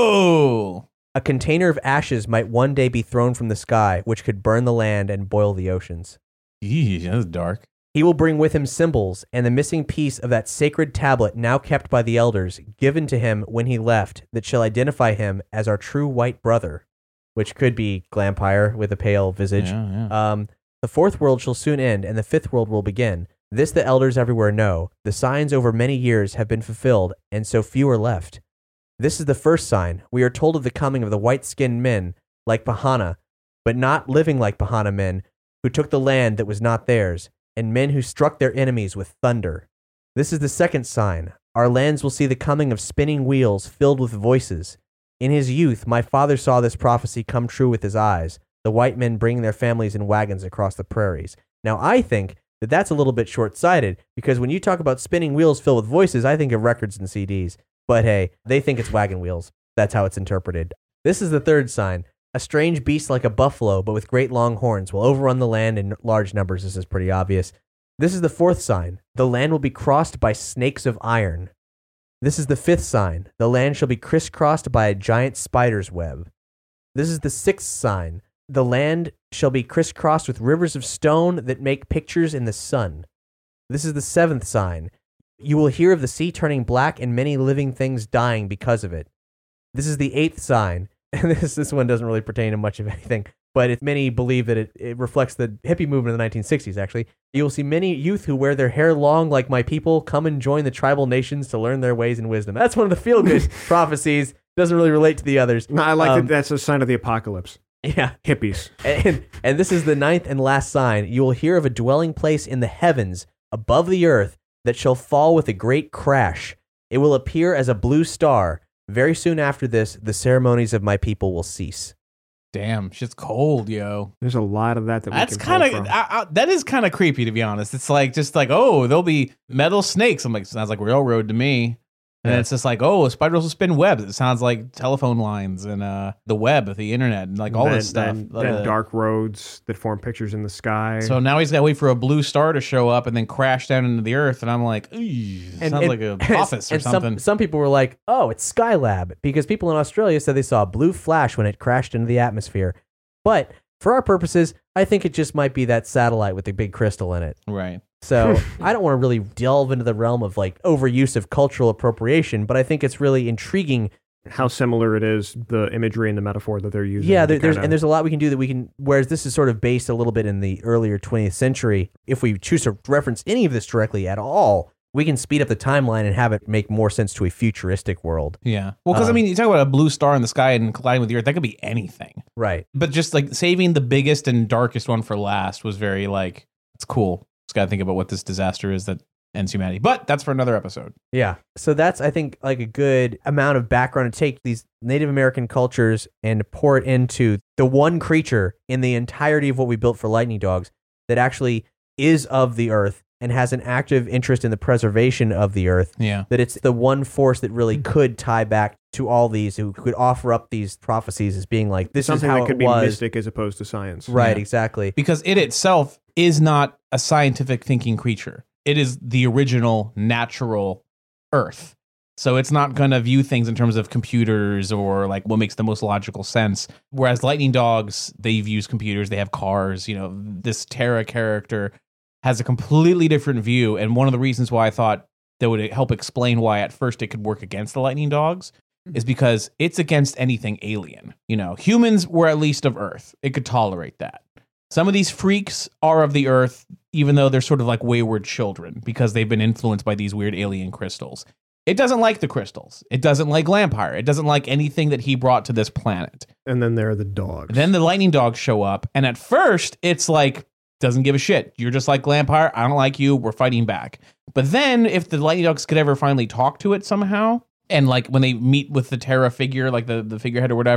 Whoa. A container of ashes might one day be thrown from the sky, which could burn the land and boil the oceans. Eesh, that's dark. He will bring with him symbols and the missing piece of that sacred tablet now kept by the elders, given to him when he left, that shall identify him as our true white brother, which could be Glampire with a pale visage. Yeah. The fourth world shall soon end, and the fifth world will begin. This the elders everywhere know. The signs over many years have been fulfilled, and so few are left. This is the first sign. We are told of the coming of the white-skinned men, like Pahana, but not living like Pahana men, who took the land that was not theirs, and men who struck their enemies with thunder. This is the second sign. Our lands will see the coming of spinning wheels filled with voices. In his youth, my father saw this prophecy come true with his eyes, the white men bringing their families in wagons across the prairies. Now, I think that that's a little bit short-sighted, because when you talk about spinning wheels filled with voices, I think of records and CDs. But hey, they think it's wagon wheels. That's how it's interpreted. This is the third sign. A strange beast like a buffalo, but with great long horns, will overrun the land in large numbers. This is pretty obvious. This is the fourth sign. The land will be crossed by snakes of iron. This is the fifth sign. The land shall be crisscrossed by a giant spider's web. This is the sixth sign. The land shall be crisscrossed with rivers of stone that make pictures in the sun. This is the seventh sign. You will hear of the sea turning black and many living things dying because of it. This is the eighth sign. And this one doesn't really pertain to much of anything, but many believe that it reflects the hippie movement of the 1960s, actually. You will see many youth who wear their hair long like my people come and join the tribal nations to learn their ways and wisdom. That's one of the feel-good prophecies. Doesn't really relate to the others. No, I like that. That's a sign of the apocalypse. Yeah. Hippies. And this is the ninth and last sign. You will hear of a dwelling place in the heavens above the earth that shall fall with a great crash. It will appear as a blue star. Very soon after this, the ceremonies of my people will cease. Damn, shit's cold, yo. There's a lot of that that's kind of that is kind of creepy, to be honest. It's like just like, oh, there'll be metal snakes. I'm like, sounds like railroad to me. And it's just like, oh, spiders will spin webs. It sounds like telephone lines and the web, the internet, and like all this stuff. And dark roads that form pictures in the sky. So now he's got to wait for a blue star to show up and then crash down into the earth. And I'm like, sounds like a office or something. Some people were like, oh, it's Skylab, because people in Australia said they saw a blue flash when it crashed into the atmosphere. But for our purposes, I think it just might be that satellite with the big crystal in it. Right. So I don't want to really delve into the realm of like overuse of cultural appropriation, but I think it's really intriguing how similar it is, the imagery and the metaphor that they're using. Yeah, there's a lot we can do that we can, whereas this is sort of based a little bit in the earlier 20th century. If we choose to reference any of this directly at all, we can speed up the timeline and have it make more sense to a futuristic world. Yeah. Well, because I mean, you talk about a blue star in the sky and colliding with the earth, that could be anything. Right. But just like saving the biggest and darkest one for last was very like, it's cool. Just got to think about what this disaster is that ends humanity. But that's for another episode. Yeah. So that's, I think, like a good amount of background to take these Native American cultures and pour it into the one creature in the entirety of what we built for Lightning Dogs that actually is of the earth and has an active interest in the preservation of the earth. Yeah. That it's the one force that really could tie back to all these, who could offer up these prophecies as being like, this something is how that could it was. Be mystic as opposed to science. Right, exactly. Because it itself is not a scientific thinking creature. It is the original natural earth. So it's not going to view things in terms of computers or like what makes the most logical sense. Whereas Lightning Dogs, they've used computers, they have cars. You know, this Terra character has a completely different view. And one of the reasons why I thought that would help explain why at first it could work against the Lightning Dogs is because it's against anything alien. You know, humans were at least of Earth. It could tolerate that. Some of these freaks are of the Earth, even though they're sort of like wayward children because they've been influenced by these weird alien crystals. It doesn't like the crystals. It doesn't like Glampire. It doesn't like anything that he brought to this planet. And then there are the dogs. Then the Lightning Dogs show up, and at first, it's like, doesn't give a shit. You're just like Glampire. I don't like you. We're fighting back. But then, if the Lightning Dogs could ever finally talk to it somehow, and like when they meet with the Terra figure, like the figurehead or whatever,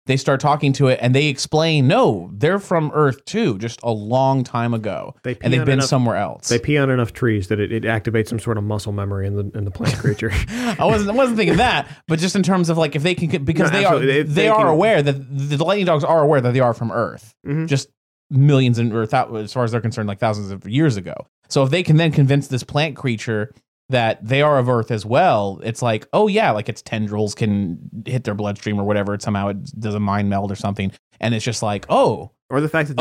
they start talking to it and they explain, no, they're from Earth too, just a long time ago. And they've been somewhere else. They pee on enough trees that it activates some sort of muscle memory in the plant creature. I wasn't thinking that, but just in terms of like if they can, because they are aware that the lightning dogs are aware that they are from Earth, just millions as far as they're concerned, like thousands of years ago. So if they can then convince this plant creature that they are of Earth as well, it's like, oh yeah, like its tendrils can hit their bloodstream or whatever. Somehow it does a mind meld or something, and it's just like, oh. Or the fact that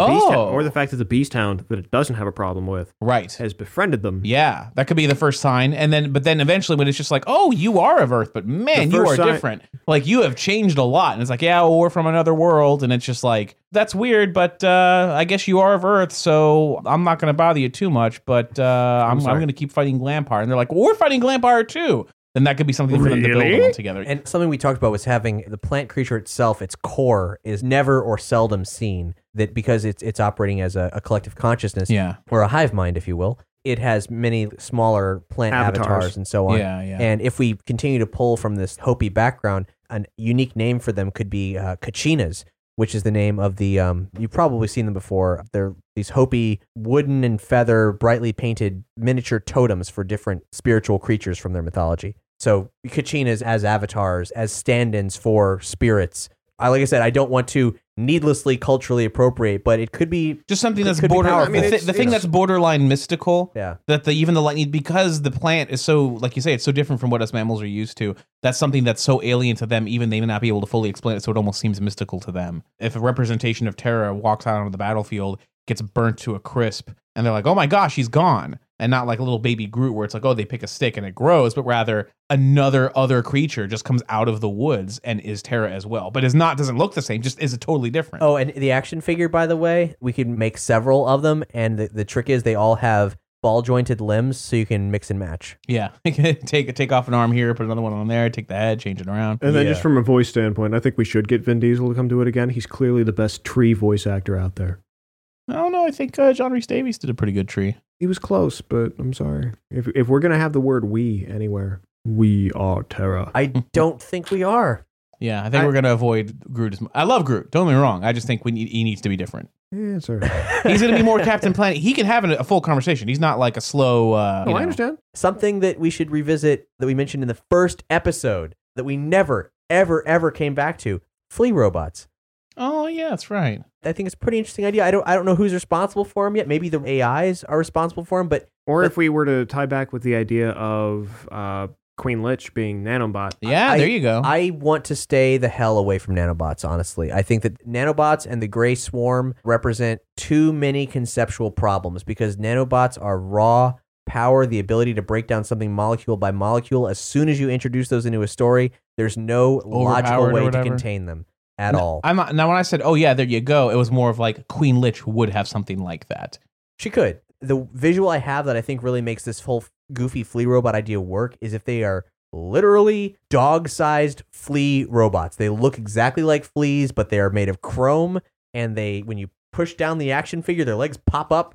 the beast hound that it doesn't have a problem with, right, has befriended them. Yeah, that could be the first sign, but then eventually when it's just like, oh, you are of Earth, but man, you are different. Like you have changed a lot, and it's like, yeah, well, we're from another world, and it's just like, that's weird, but I guess you are of Earth, so I'm not going to bother you too much, but I'm going to keep fighting Glampire, and they're like, well, we're fighting Glampire too. Then that could be something for them to build on together. And something we talked about was having the plant creature itself, its core, is never or seldom seen. That because it's operating as a collective consciousness, or a hive mind, if you will, it has many smaller plant avatars and so on. And if we continue to pull from this Hopi background, a unique name for them could be Kachinas, which is the name of the, you've probably seen them before. They're these Hopi wooden and feather, brightly painted miniature totems for different spiritual creatures from their mythology. So Kachinas as avatars, as stand-ins for spirits. Like I said, I don't want to needlessly culturally appropriate, but it could be just something that's borderline. The thing that's borderline mystical. Yeah. That even the lightning, because the plant is so, like you say, it's so different from what us mammals are used to. That's something that's so alien to them, even they may not be able to fully explain it. So it almost seems mystical to them. If a representation of Terra walks out onto the battlefield, gets burnt to a crisp, and they're like, oh my gosh, he's gone. And not like a little baby Groot where it's like, oh, they pick a stick and it grows, but rather other creature just comes out of the woods and is Terra as well. But doesn't look the same, just is totally different. Oh, and the action figure, by the way, we can make several of them, and the trick is they all have ball jointed limbs, so you can mix and match. Yeah, take off an arm here, put another one on there, take the head, change it around. And then just from a voice standpoint, I think we should get Vin Diesel to come do it again. He's clearly the best tree voice actor out there. I don't know. I think John Rhys Davies did a pretty good tree. He was close, but I'm sorry. If we're going to have the word we anywhere, we are Terra. I don't think we are. Yeah, I think we're going to avoid Groot. I love Groot. Don't get me wrong. I just think he needs to be different. Yeah, sorry. He's going to be more Captain Planet. He can have a full conversation. He's not like a slow... I understand. Something that we should revisit that we mentioned in the first episode that we never, ever, ever came back to, flea robots. Oh, yeah, that's right. I think it's a pretty interesting idea. I don't know who's responsible for them yet. Maybe the AIs are responsible for them, but if we were to tie back with the idea of Queen Lich being nanobot. Yeah, there you go. I want to stay the hell away from nanobots, honestly. I think that nanobots and the Grey Swarm represent too many conceptual problems because nanobots are raw power, the ability to break down something molecule by molecule. As soon as you introduce those into a story, there's no logical way to contain them. At all. Now, when I said, oh, yeah, there you go, it was more of like Queen Lich would have something like that. She could. The visual I have that I think really makes this whole goofy flea robot idea work is if they are literally dog-sized flea robots. They look exactly like fleas, but they are made of chrome, and when you push down the action figure, their legs pop up.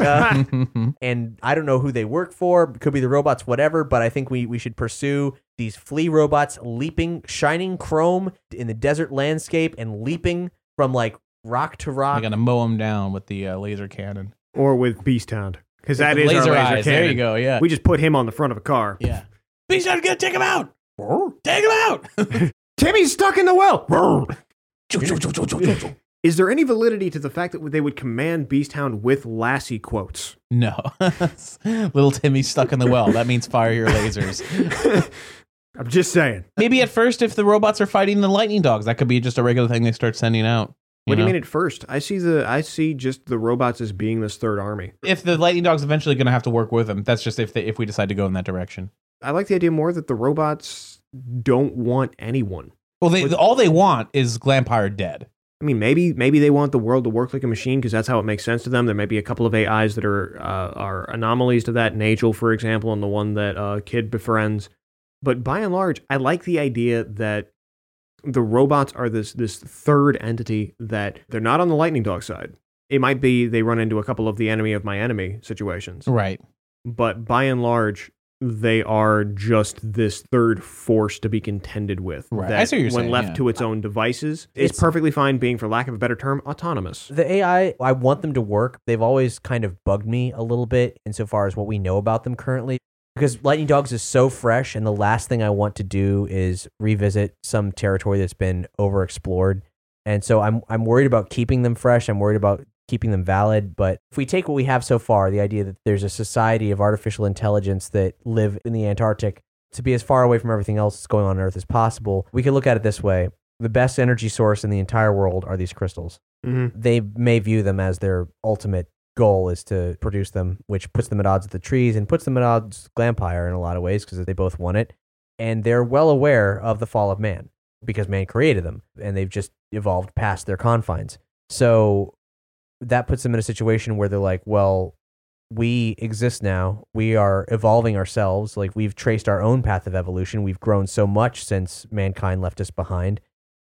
And I don't know who they work for. Could be the robots, whatever, but I think we should pursue these flea robots leaping, shining chrome in the desert landscape and leaping from like rock to rock. You're going to mow them down with the laser cannon. Or with Beast Hound. Because that is laser our laser eyes. cannon. There you go, yeah. We just put him on the front of a car. Yeah. Beast Hound's going to take him out. Take him out. Timmy's stuck in the well. Is there any validity to the fact that they would command Beast Hound with Lassie quotes? No. Little Timmy's stuck in the well. That means fire your lasers. I'm just saying. Maybe at first, if the robots are fighting the lightning dogs, that could be just a regular thing they start sending out. What do you mean at first? I see just the robots as being this third army. If the lightning dog's eventually going to have to work with them, that's just if we decide to go in that direction. I like the idea more that the robots don't want anyone. Well, all they want is Glampire dead. I mean, maybe they want the world to work like a machine because that's how it makes sense to them. There may be a couple of AIs that are anomalies to that. Nagel, for example, and the one that Kid befriends. But by and large, I like the idea that the robots are this third entity that they're not on the lightning dog side. It might be they run into a couple of the enemy of my enemy situations. Right. But by and large, they are just this third force to be contended with. Right. That I see what you're when saying, left to its own devices, it's perfectly fine being, for lack of a better term, autonomous. The AI, I want them to work. They've always kind of bugged me a little bit insofar as what we know about them currently. Because Lightning Dogs is so fresh, and the last thing I want to do is revisit some territory that's been overexplored. And so I'm worried about keeping them fresh. I'm worried about keeping them valid. But if we take what we have so far, the idea that there's a society of artificial intelligence that live in the Antarctic to be as far away from everything else that's going on Earth as possible, we can look at it this way. The best energy source in the entire world are these crystals. Mm-hmm. They may view them as their ultimate goal is to produce them, which puts them at odds with the trees and puts them at odds with Glampire in a lot of ways because they both want it. And they're well aware of the fall of man because man created them and they've just evolved past their confines. So that puts them in a situation where they're like, well, we exist now. We are evolving ourselves. Like we've traced our own path of evolution. We've grown so much since mankind left us behind.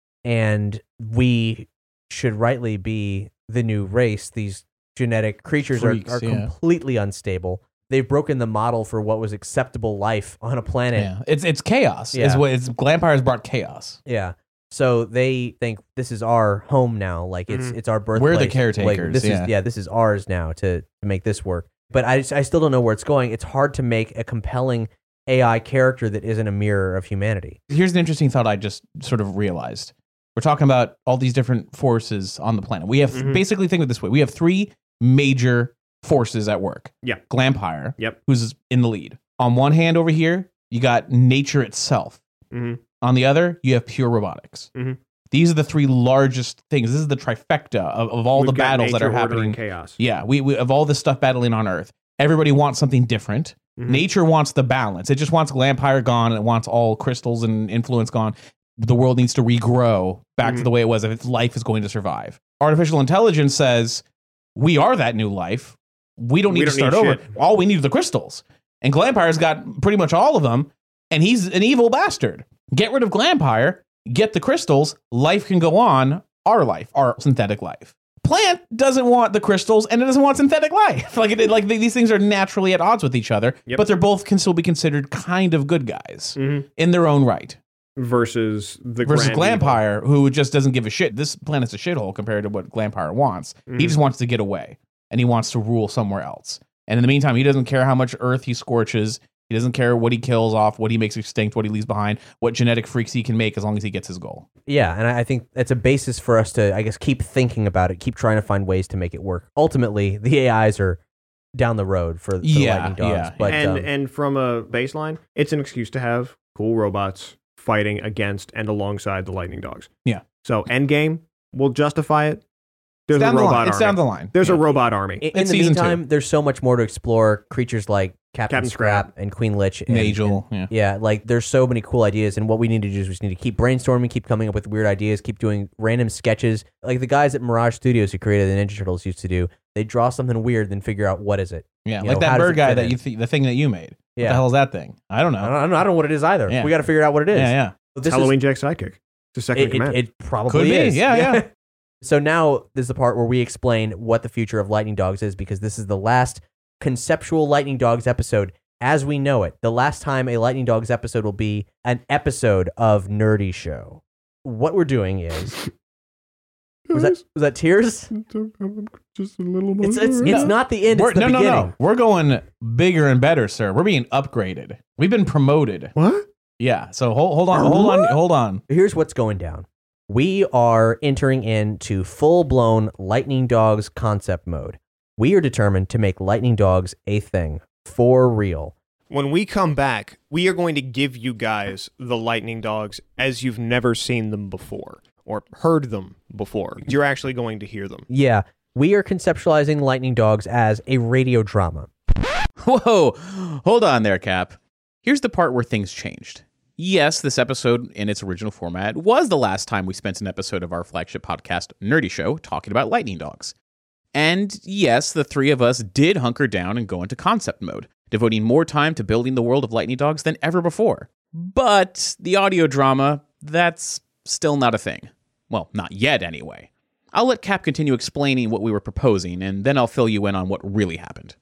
And we should rightly be the new race. These genetic creatures Freaks, are completely unstable. They've broken the model for what was acceptable life on a planet. Yeah, it's chaos. Yeah. Glampire has brought chaos. Yeah. So they think this is our home now. Like it's our birthplace. We're the caretakers. Like, this is ours now to make this work. But I still don't know where it's going. It's hard to make a compelling AI character that isn't a mirror of humanity. Here's an interesting thought I just sort of realized. We're talking about all these different forces on the planet. We have basically think of it this way. We have three major forces at work. Yeah. Glampire, Yep. who's in the lead. On one hand over here, you got nature itself. Mm-hmm. On the other, you have pure robotics. Mm-hmm. These are the three largest things. This is the trifecta of all We've the got battles that nature, are order, happening. and chaos. Yeah, we of all this stuff battling on Earth. Everybody wants something different. Mhm. Nature wants the balance. It just wants Glampire gone, and it wants all crystals and influence gone. The world needs to regrow back to the way it was if its life is going to survive. Artificial intelligence says, we are that new life. We don't need to start over. All we need are the crystals. And Glampire's got pretty much all of them, and he's an evil bastard. Get rid of Glampire, get the crystals, life can go on, our life, our synthetic life. Plant doesn't want the crystals, and it doesn't want synthetic life. These things are naturally at odds with each other, but they're both can still be considered kind of good guys in their own right. Versus Glampire, who just doesn't give a shit. This planet's a shithole compared to what Glampire wants. He just wants to get away, and he wants to rule somewhere else. And in the meantime, he doesn't care how much Earth he scorches. He doesn't care what he kills off, what he makes extinct, what he leaves behind, what genetic freaks he can make as long as he gets his goal. Yeah, and I think that's a basis for us to, I guess, keep thinking about it, keep trying to find ways to make it work. Ultimately, the AIs are down the road for Lightning Dogs. Yeah. But, and from a baseline, it's an excuse to have cool robots fighting against and alongside the Lightning Dogs. Yeah. So Endgame will justify it. There's a robot army. It's down the line. There's a robot army. In the meantime, there's so much more to explore. Creatures like Captain Scrap and Queen Lich. Nagel. Yeah, like there's so many cool ideas. And what we need to do is we just need to keep brainstorming, keep coming up with weird ideas, keep doing random sketches. Like the guys at Mirage Studios who created the Ninja Turtles used to do. They draw something weird, then figure out what is it. Yeah, like that bird guy that the thing that you made. Yeah. What the hell is that thing? I don't know. I don't know what it is either. Yeah. We got to figure out what it is. Yeah. It's Halloween Jack's sidekick. It's a second command. It probably could be. is. Yeah. So now this is the part where we explain what the future of Lightning Dogs is, because this is the last conceptual Lightning Dogs episode as we know it. The last time a Lightning Dogs episode will be an episode of Nerdy Show. What we're doing is... Was that tears? Just a little more. It's not the end, it's the beginning. No. We're going bigger and better, sir. We're being upgraded. We've been promoted. What? Yeah, so hold on. Here's what's going down. We are entering into full-blown Lightning Dogs concept mode. We are determined to make Lightning Dogs a thing. For real. When we come back, we are going to give you guys the Lightning Dogs as you've never seen them before or heard them before. You're actually going to hear them. Yeah, we are conceptualizing Lightning Dogs as a radio drama. Whoa, hold on there, Cap. Here's the part where things changed. Yes, this episode in its original format was the last time we spent an episode of our flagship podcast, Nerdy Show, talking about Lightning Dogs. And yes, the three of us did hunker down and go into concept mode, devoting more time to building the world of Lightning Dogs than ever before. But the audio drama, that's still not a thing. Well, not yet anyway. I'll let Cap continue explaining what we were proposing, and then I'll fill you in on what really happened.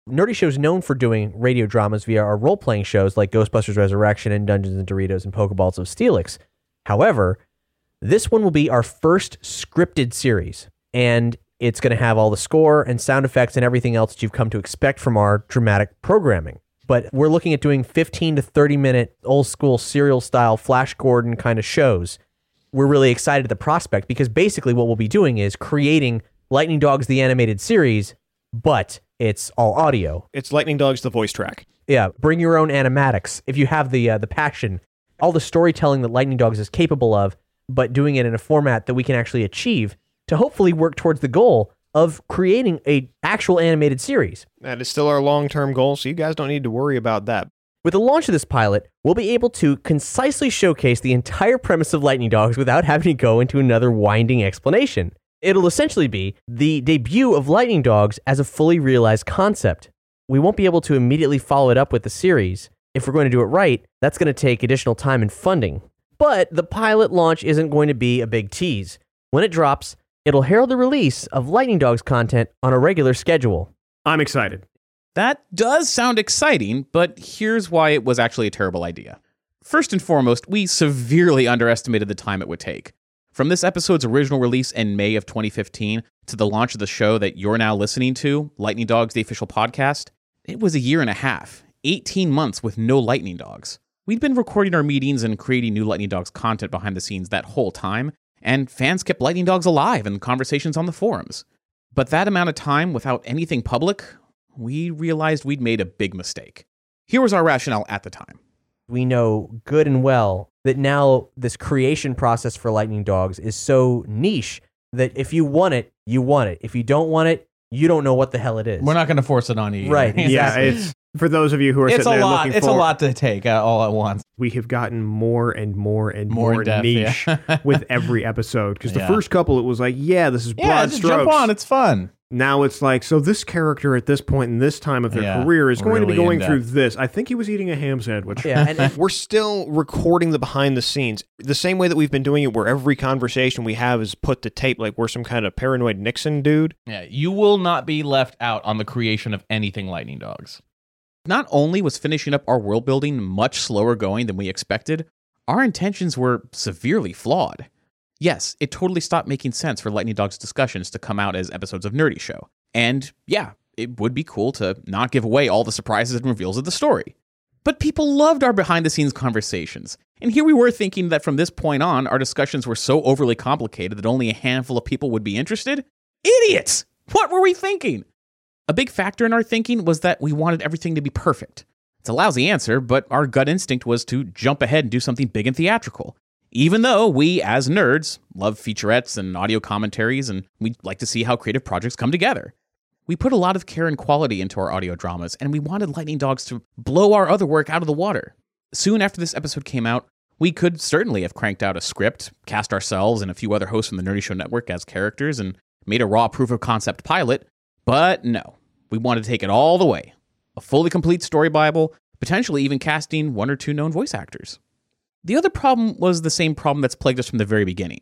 Nerdy Show's known for doing radio dramas via our role-playing shows like Ghostbusters Resurrection and Dungeons and Doritos and Pokeballs of Steelix. However, this one will be our first scripted series, and it's going to have all the score and sound effects and everything else that you've come to expect from our dramatic programming. But we're looking at doing 15 to 30-minute old-school serial-style Flash Gordon kind of shows. We're really excited at the prospect because basically what we'll be doing is creating Lightning Dogs the Animated Series, but it's all audio. It's Lightning Dogs the voice track. Yeah, bring your own animatics if you have the passion. All the storytelling that Lightning Dogs is capable of, but doing it in a format that we can actually achieve to hopefully work towards the goal of creating a actual animated series. That is still our long-term goal, so you guys don't need to worry about that. With the launch of this pilot, we'll be able to concisely showcase the entire premise of Lightning Dogs without having to go into another winding explanation. It'll essentially be the debut of Lightning Dogs as a fully realized concept. We won't be able to immediately follow it up with the series. If we're going to do it right, that's going to take additional time and funding. But the pilot launch isn't going to be a big tease. When it drops, it'll herald the release of Lightning Dogs content on a regular schedule. I'm excited. That does sound exciting, but here's why it was actually a terrible idea. First and foremost, we severely underestimated the time it would take. From this episode's original release in May of 2015 to the launch of the show that you're now listening to, Lightning Dogs, the official podcast, it was a year and a half, 18 months with no Lightning Dogs. We'd been recording our meetings and creating new Lightning Dogs content behind the scenes that whole time, and fans kept Lightning Dogs alive in conversations on the forums. But that amount of time without anything public, we realized we'd made a big mistake. Here was our rationale at the time. We know good and well that now this creation process for Lightning Dogs is so niche that if you want it, you want it. If you don't want it, you don't know what the hell it is. We're not going to force it on you. Right. Exactly. Yeah, it's for those of you who are It's sitting a there lot. looking It's for, a lot to take all at once. we have gotten more and more and More more in depth, niche yeah. with every episode. Because the Yeah. first couple, it was like, yeah, this is Yeah, broad just strokes. jump on. It's fun. Now it's like, so this character at this point in this time of their Yeah, career is going to be really going through in-depth. this. I think he was eating a ham sandwich. Yeah, and We're still recording the behind the scenes the same way that we've been doing it, where every conversation we have is put to tape like we're some kind of paranoid Nixon dude. Yeah, you will not be left out on the creation of anything Lightning Dogs. Not only was finishing up our world building much slower going than we expected, our intentions were severely flawed. Yes, it totally stopped making sense for Lightning Dogs discussions to come out as episodes of Nerdy Show. And yeah, it would be cool to not give away all the surprises and reveals of the story. But people loved our behind-the-scenes conversations. And here we were thinking that from this point on, our discussions were so overly complicated that only a handful of people would be interested? Idiots! What were we thinking? A big factor in our thinking was that we wanted everything to be perfect. It's a lousy answer, but our gut instinct was to jump ahead and do something big and theatrical. Even though we, as nerds, love featurettes and audio commentaries, and we like to see how creative projects come together. We put a lot of care and quality into our audio dramas, and we wanted Lightning Dogs to blow our other work out of the water. Soon after this episode came out, we could certainly have cranked out a script, cast ourselves and a few other hosts from the Nerdy Show Network as characters, and made a raw proof-of-concept pilot, but no. We wanted to take it all the way. A fully complete story Bible, potentially even casting one or two known voice actors. The other problem was the same problem that's plagued us from the very beginning.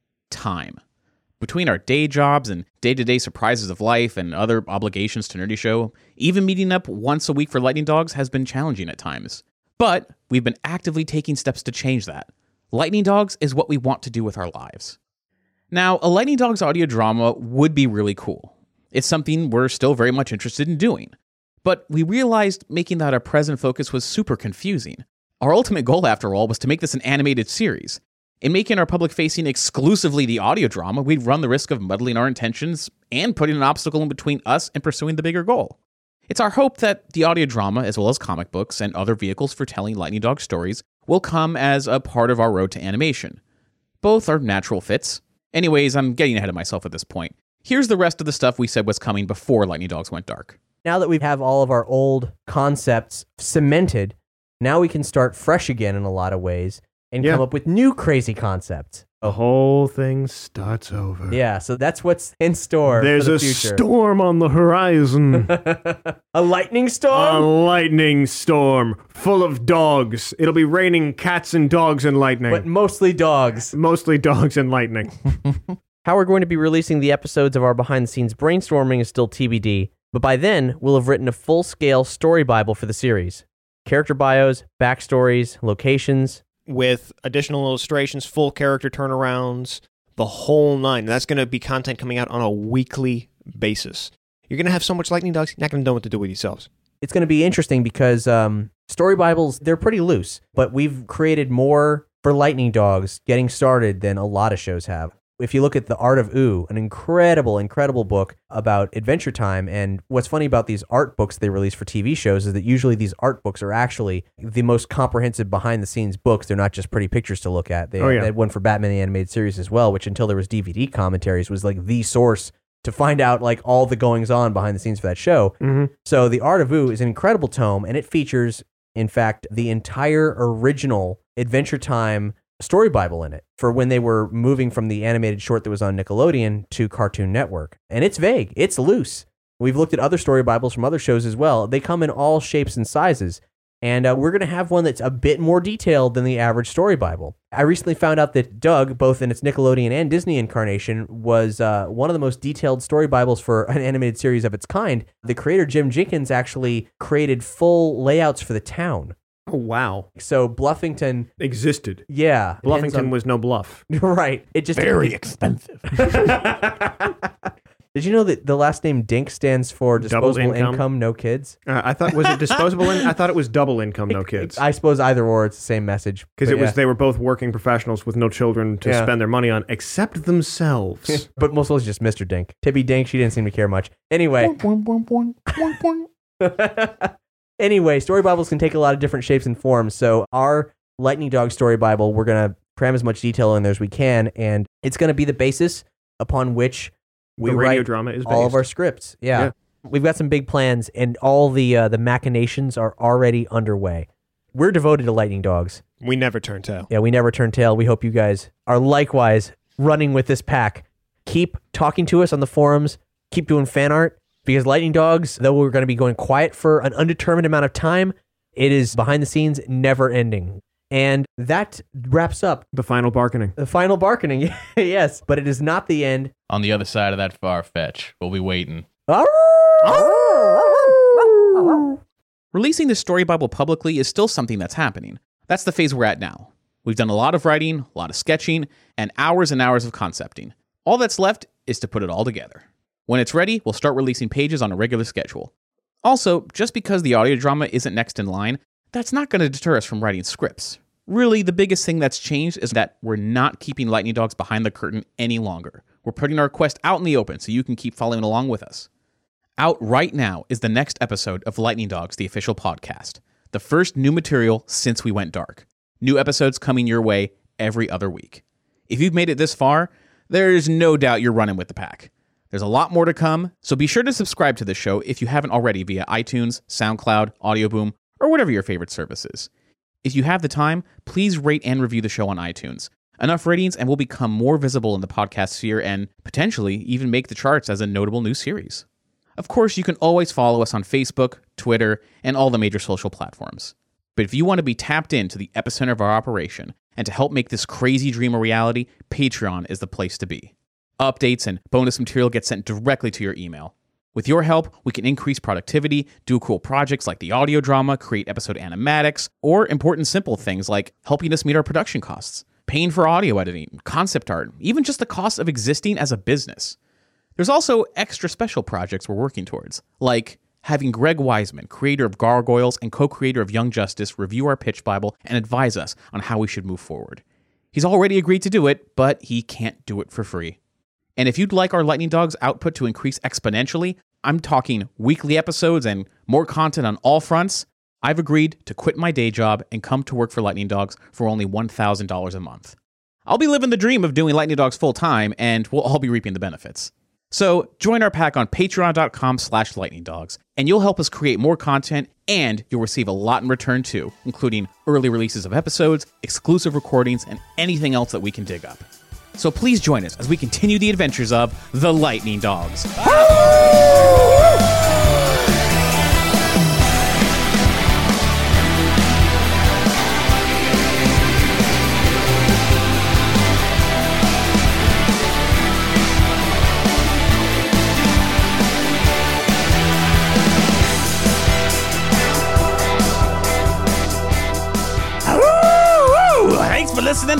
Time. Between our day jobs and day-to-day surprises of life and other obligations to Nerdy Show, even meeting up once a week for Lightning Dogs has been challenging at times. But we've been actively taking steps to change that. Lightning Dogs is what we want to do with our lives. Now, a Lightning Dogs audio drama would be really cool. It's something we're still very much interested in doing. But we realized making that our present focus was super confusing. Our ultimate goal, after all, was to make this an animated series. In making our public-facing exclusively the audio drama, we'd run the risk of muddling our intentions and putting an obstacle in between us and pursuing the bigger goal. It's our hope that the audio drama, as well as comic books and other vehicles for telling Lightning Dog stories, will come as a part of our road to animation. Both are natural fits. Anyways, I'm getting ahead of myself at this point. Here's the rest of the stuff we said was coming before Lightning Dogs went dark. now that we have all of our old concepts cemented, now we can start fresh again in a lot of ways and come up with new crazy concepts. The whole thing starts over. Yeah, so that's what's in store There's for the a future. storm on the horizon. A lightning storm? A lightning storm full of dogs. It'll be raining cats and dogs and lightning. But mostly dogs. Mostly dogs and lightning. How we're going to be releasing the episodes of our behind-the-scenes brainstorming is still TBD, But by then, we'll have written a full-scale story Bible for the series. Character bios, backstories, locations. With additional illustrations, full character turnarounds, the whole nine. That's going to be content coming out on a weekly basis. You're going to have so much Lightning Dogs, you're not going to know what to do with yourselves. It's going to be interesting because story Bibles, they're pretty loose, but we've created more for Lightning Dogs getting started than a lot of shows have. If you look at The Art of Ooh, an incredible book about Adventure Time, and what's funny about these art books they release for TV shows is that usually these art books are actually the most comprehensive behind-the-scenes books. They're not just pretty pictures to look at. They had one for Batman the Animated Series as well, which until there was DVD commentaries was like the source to find out like all the goings-on behind the scenes for that show. Mm-hmm. So The Art of Ooh is an incredible tome, and it features, in fact, the entire original Adventure Time story Bible in it for when they were moving from the animated short that was on Nickelodeon to Cartoon Network. And it's vague. It's loose. We've looked at other story Bibles from other shows as well. They come in all shapes and sizes. And we're going to have one that's a bit more detailed than the average story Bible. I recently found out that Doug, both in its Nickelodeon and Disney incarnation, was one of the most detailed story Bibles for an animated series of its kind. The creator, Jim Jenkins, actually created full layouts for the town. Oh, wow. So Bluffington existed. Yeah. Bluffington was no bluff. Right. It just very expensive. Did you know that the last name Dink stands for disposable income, no kids? I thought, was it disposable? I thought it was double income, no kids. I suppose either or, it's the same message. Because they were both working professionals with no children to spend their money on except themselves. But mostly just Mr. Dink. Tibby Dink, she didn't seem to care much. Anyway. Anyway, story Bibles can take a lot of different shapes and forms. So our Lightning Dog story Bible, we're going to cram as much detail in there as we can, and it's going to be the basis upon which we write drama is all based. of our scripts. Yeah. We've got some big plans, and all the machinations are already underway. We're devoted to Lightning Dogs. We never turn tail. Yeah, we never turn tail. We hope you guys are likewise running with this pack. Keep talking to us on the forums. Keep doing fan art. Because Lightning Dogs, though we're going to be going quiet for an undetermined amount of time, it is behind the scenes, never ending. And that wraps up the final bargaining. The final bargaining, yes. But it is not the end. On the other side of that far fetch, we'll be waiting. Releasing the story Bible publicly is still something that's happening. That's the phase we're at now. We've done a lot of writing, a lot of sketching, and hours of concepting. All that's left is to put it all together. When it's ready, we'll start releasing pages on a regular schedule. Also, just because the audio drama isn't next in line, that's not going to deter us from writing scripts. Really, the biggest thing that's changed is that we're not keeping Lightning Dogs behind the curtain any longer. We're putting our quest out in the open so you can keep following along with us. Out right now is the next episode of Lightning Dogs, the official podcast. The first new material since we went dark. New episodes coming your way every other week. If you've made it this far, there's no doubt you're running with the pack. There's a lot more to come, so be sure to subscribe to the show if you haven't already via iTunes, SoundCloud, Audioboom, or whatever your favorite service is. If you have the time, please rate and review the show on iTunes. Enough ratings and we'll become more visible in the podcast sphere and potentially even make the charts as a notable new series. Of course, you can always follow us on Facebook, Twitter, and all the major social platforms. But if you want to be tapped into the epicenter of our operation and to help make this crazy dream a reality, Patreon is the place to be. Updates and bonus material get sent directly to your email. With your help, we can increase productivity, do cool projects like the audio drama, create episode animatics, or important simple things like helping us meet our production costs, paying for audio editing, concept art, even just the cost of existing as a business. There's also extra special projects we're working towards, like having Greg Wiseman, creator of Gargoyles and co-creator of Young Justice, review our pitch Bible and advise us on how we should move forward. He's already agreed to do it, but he can't do it for free. And if you'd like our Lightning Dogs output to increase exponentially, I'm talking weekly episodes and more content on all fronts, I've agreed to quit my day job and come to work for Lightning Dogs for only $1,000 a month. I'll be living the dream of doing Lightning Dogs full time, and we'll all be reaping the benefits. So join our pack on patreon.com/lightningdogs, and you'll help us create more content, and you'll receive a lot in return too, including early releases of episodes, exclusive recordings, and anything else that we can dig up. So please join us as we continue the adventures of the Lightning Dogs.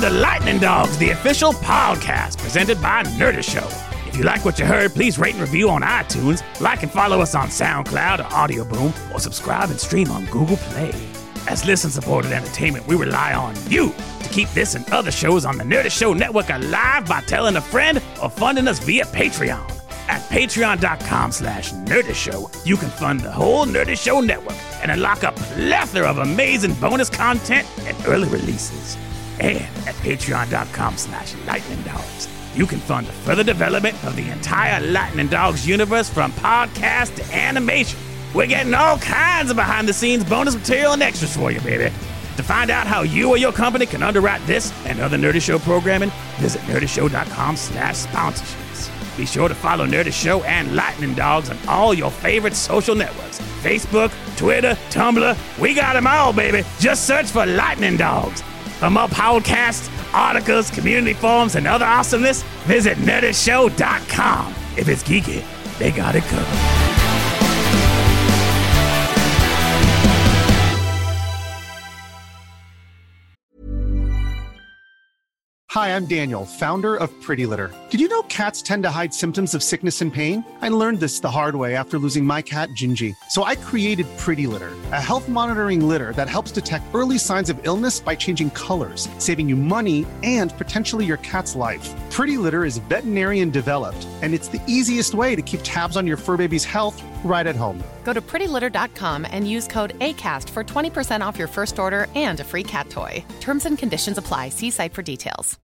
to Lightning Dogs, the official podcast presented by Nerdist Show. If you like what you heard, please rate and review on iTunes, like and follow us on SoundCloud or Audio Boom, or subscribe and stream on Google Play. As listener-supported entertainment, we rely on you to keep this and other shows on the Nerdist Show Network alive by telling a friend or funding us via Patreon. At patreon.com/Nerdist Show, you can fund the whole Nerdist Show Network and unlock a plethora of amazing bonus content and early releases. And at patreon.com/Lightning Dogs, you can fund the further development of the entire Lightning Dogs universe from podcast to animation. We're getting all kinds of behind-the-scenes bonus material and extras for you, baby. To find out how you or your company can underwrite this and other Nerdist Show programming, visit nerdistshow.com/sponsorships. Be sure to follow Nerdist Show and Lightning Dogs on all your favorite social networks. Facebook, Twitter, Tumblr, we got them all, baby. Just search for Lightning Dogs. For more podcasts, articles, community forums, and other awesomeness, visit nerdistshow.com. If it's geeky, they got it covered. Hi, I'm Daniel, founder of Pretty Litter. Did you know cats tend to hide symptoms of sickness and pain? I learned this the hard way after losing my cat, Gingy. So I created Pretty Litter, a health monitoring litter that helps detect early signs of illness by changing colors, saving you money and potentially your cat's life. Pretty Litter is veterinarian developed, and it's the easiest way to keep tabs on your fur baby's health right at home. Go to prettylitter.com and use code ACAST for 20% off your first order and a free cat toy. Terms and conditions apply. See site for details.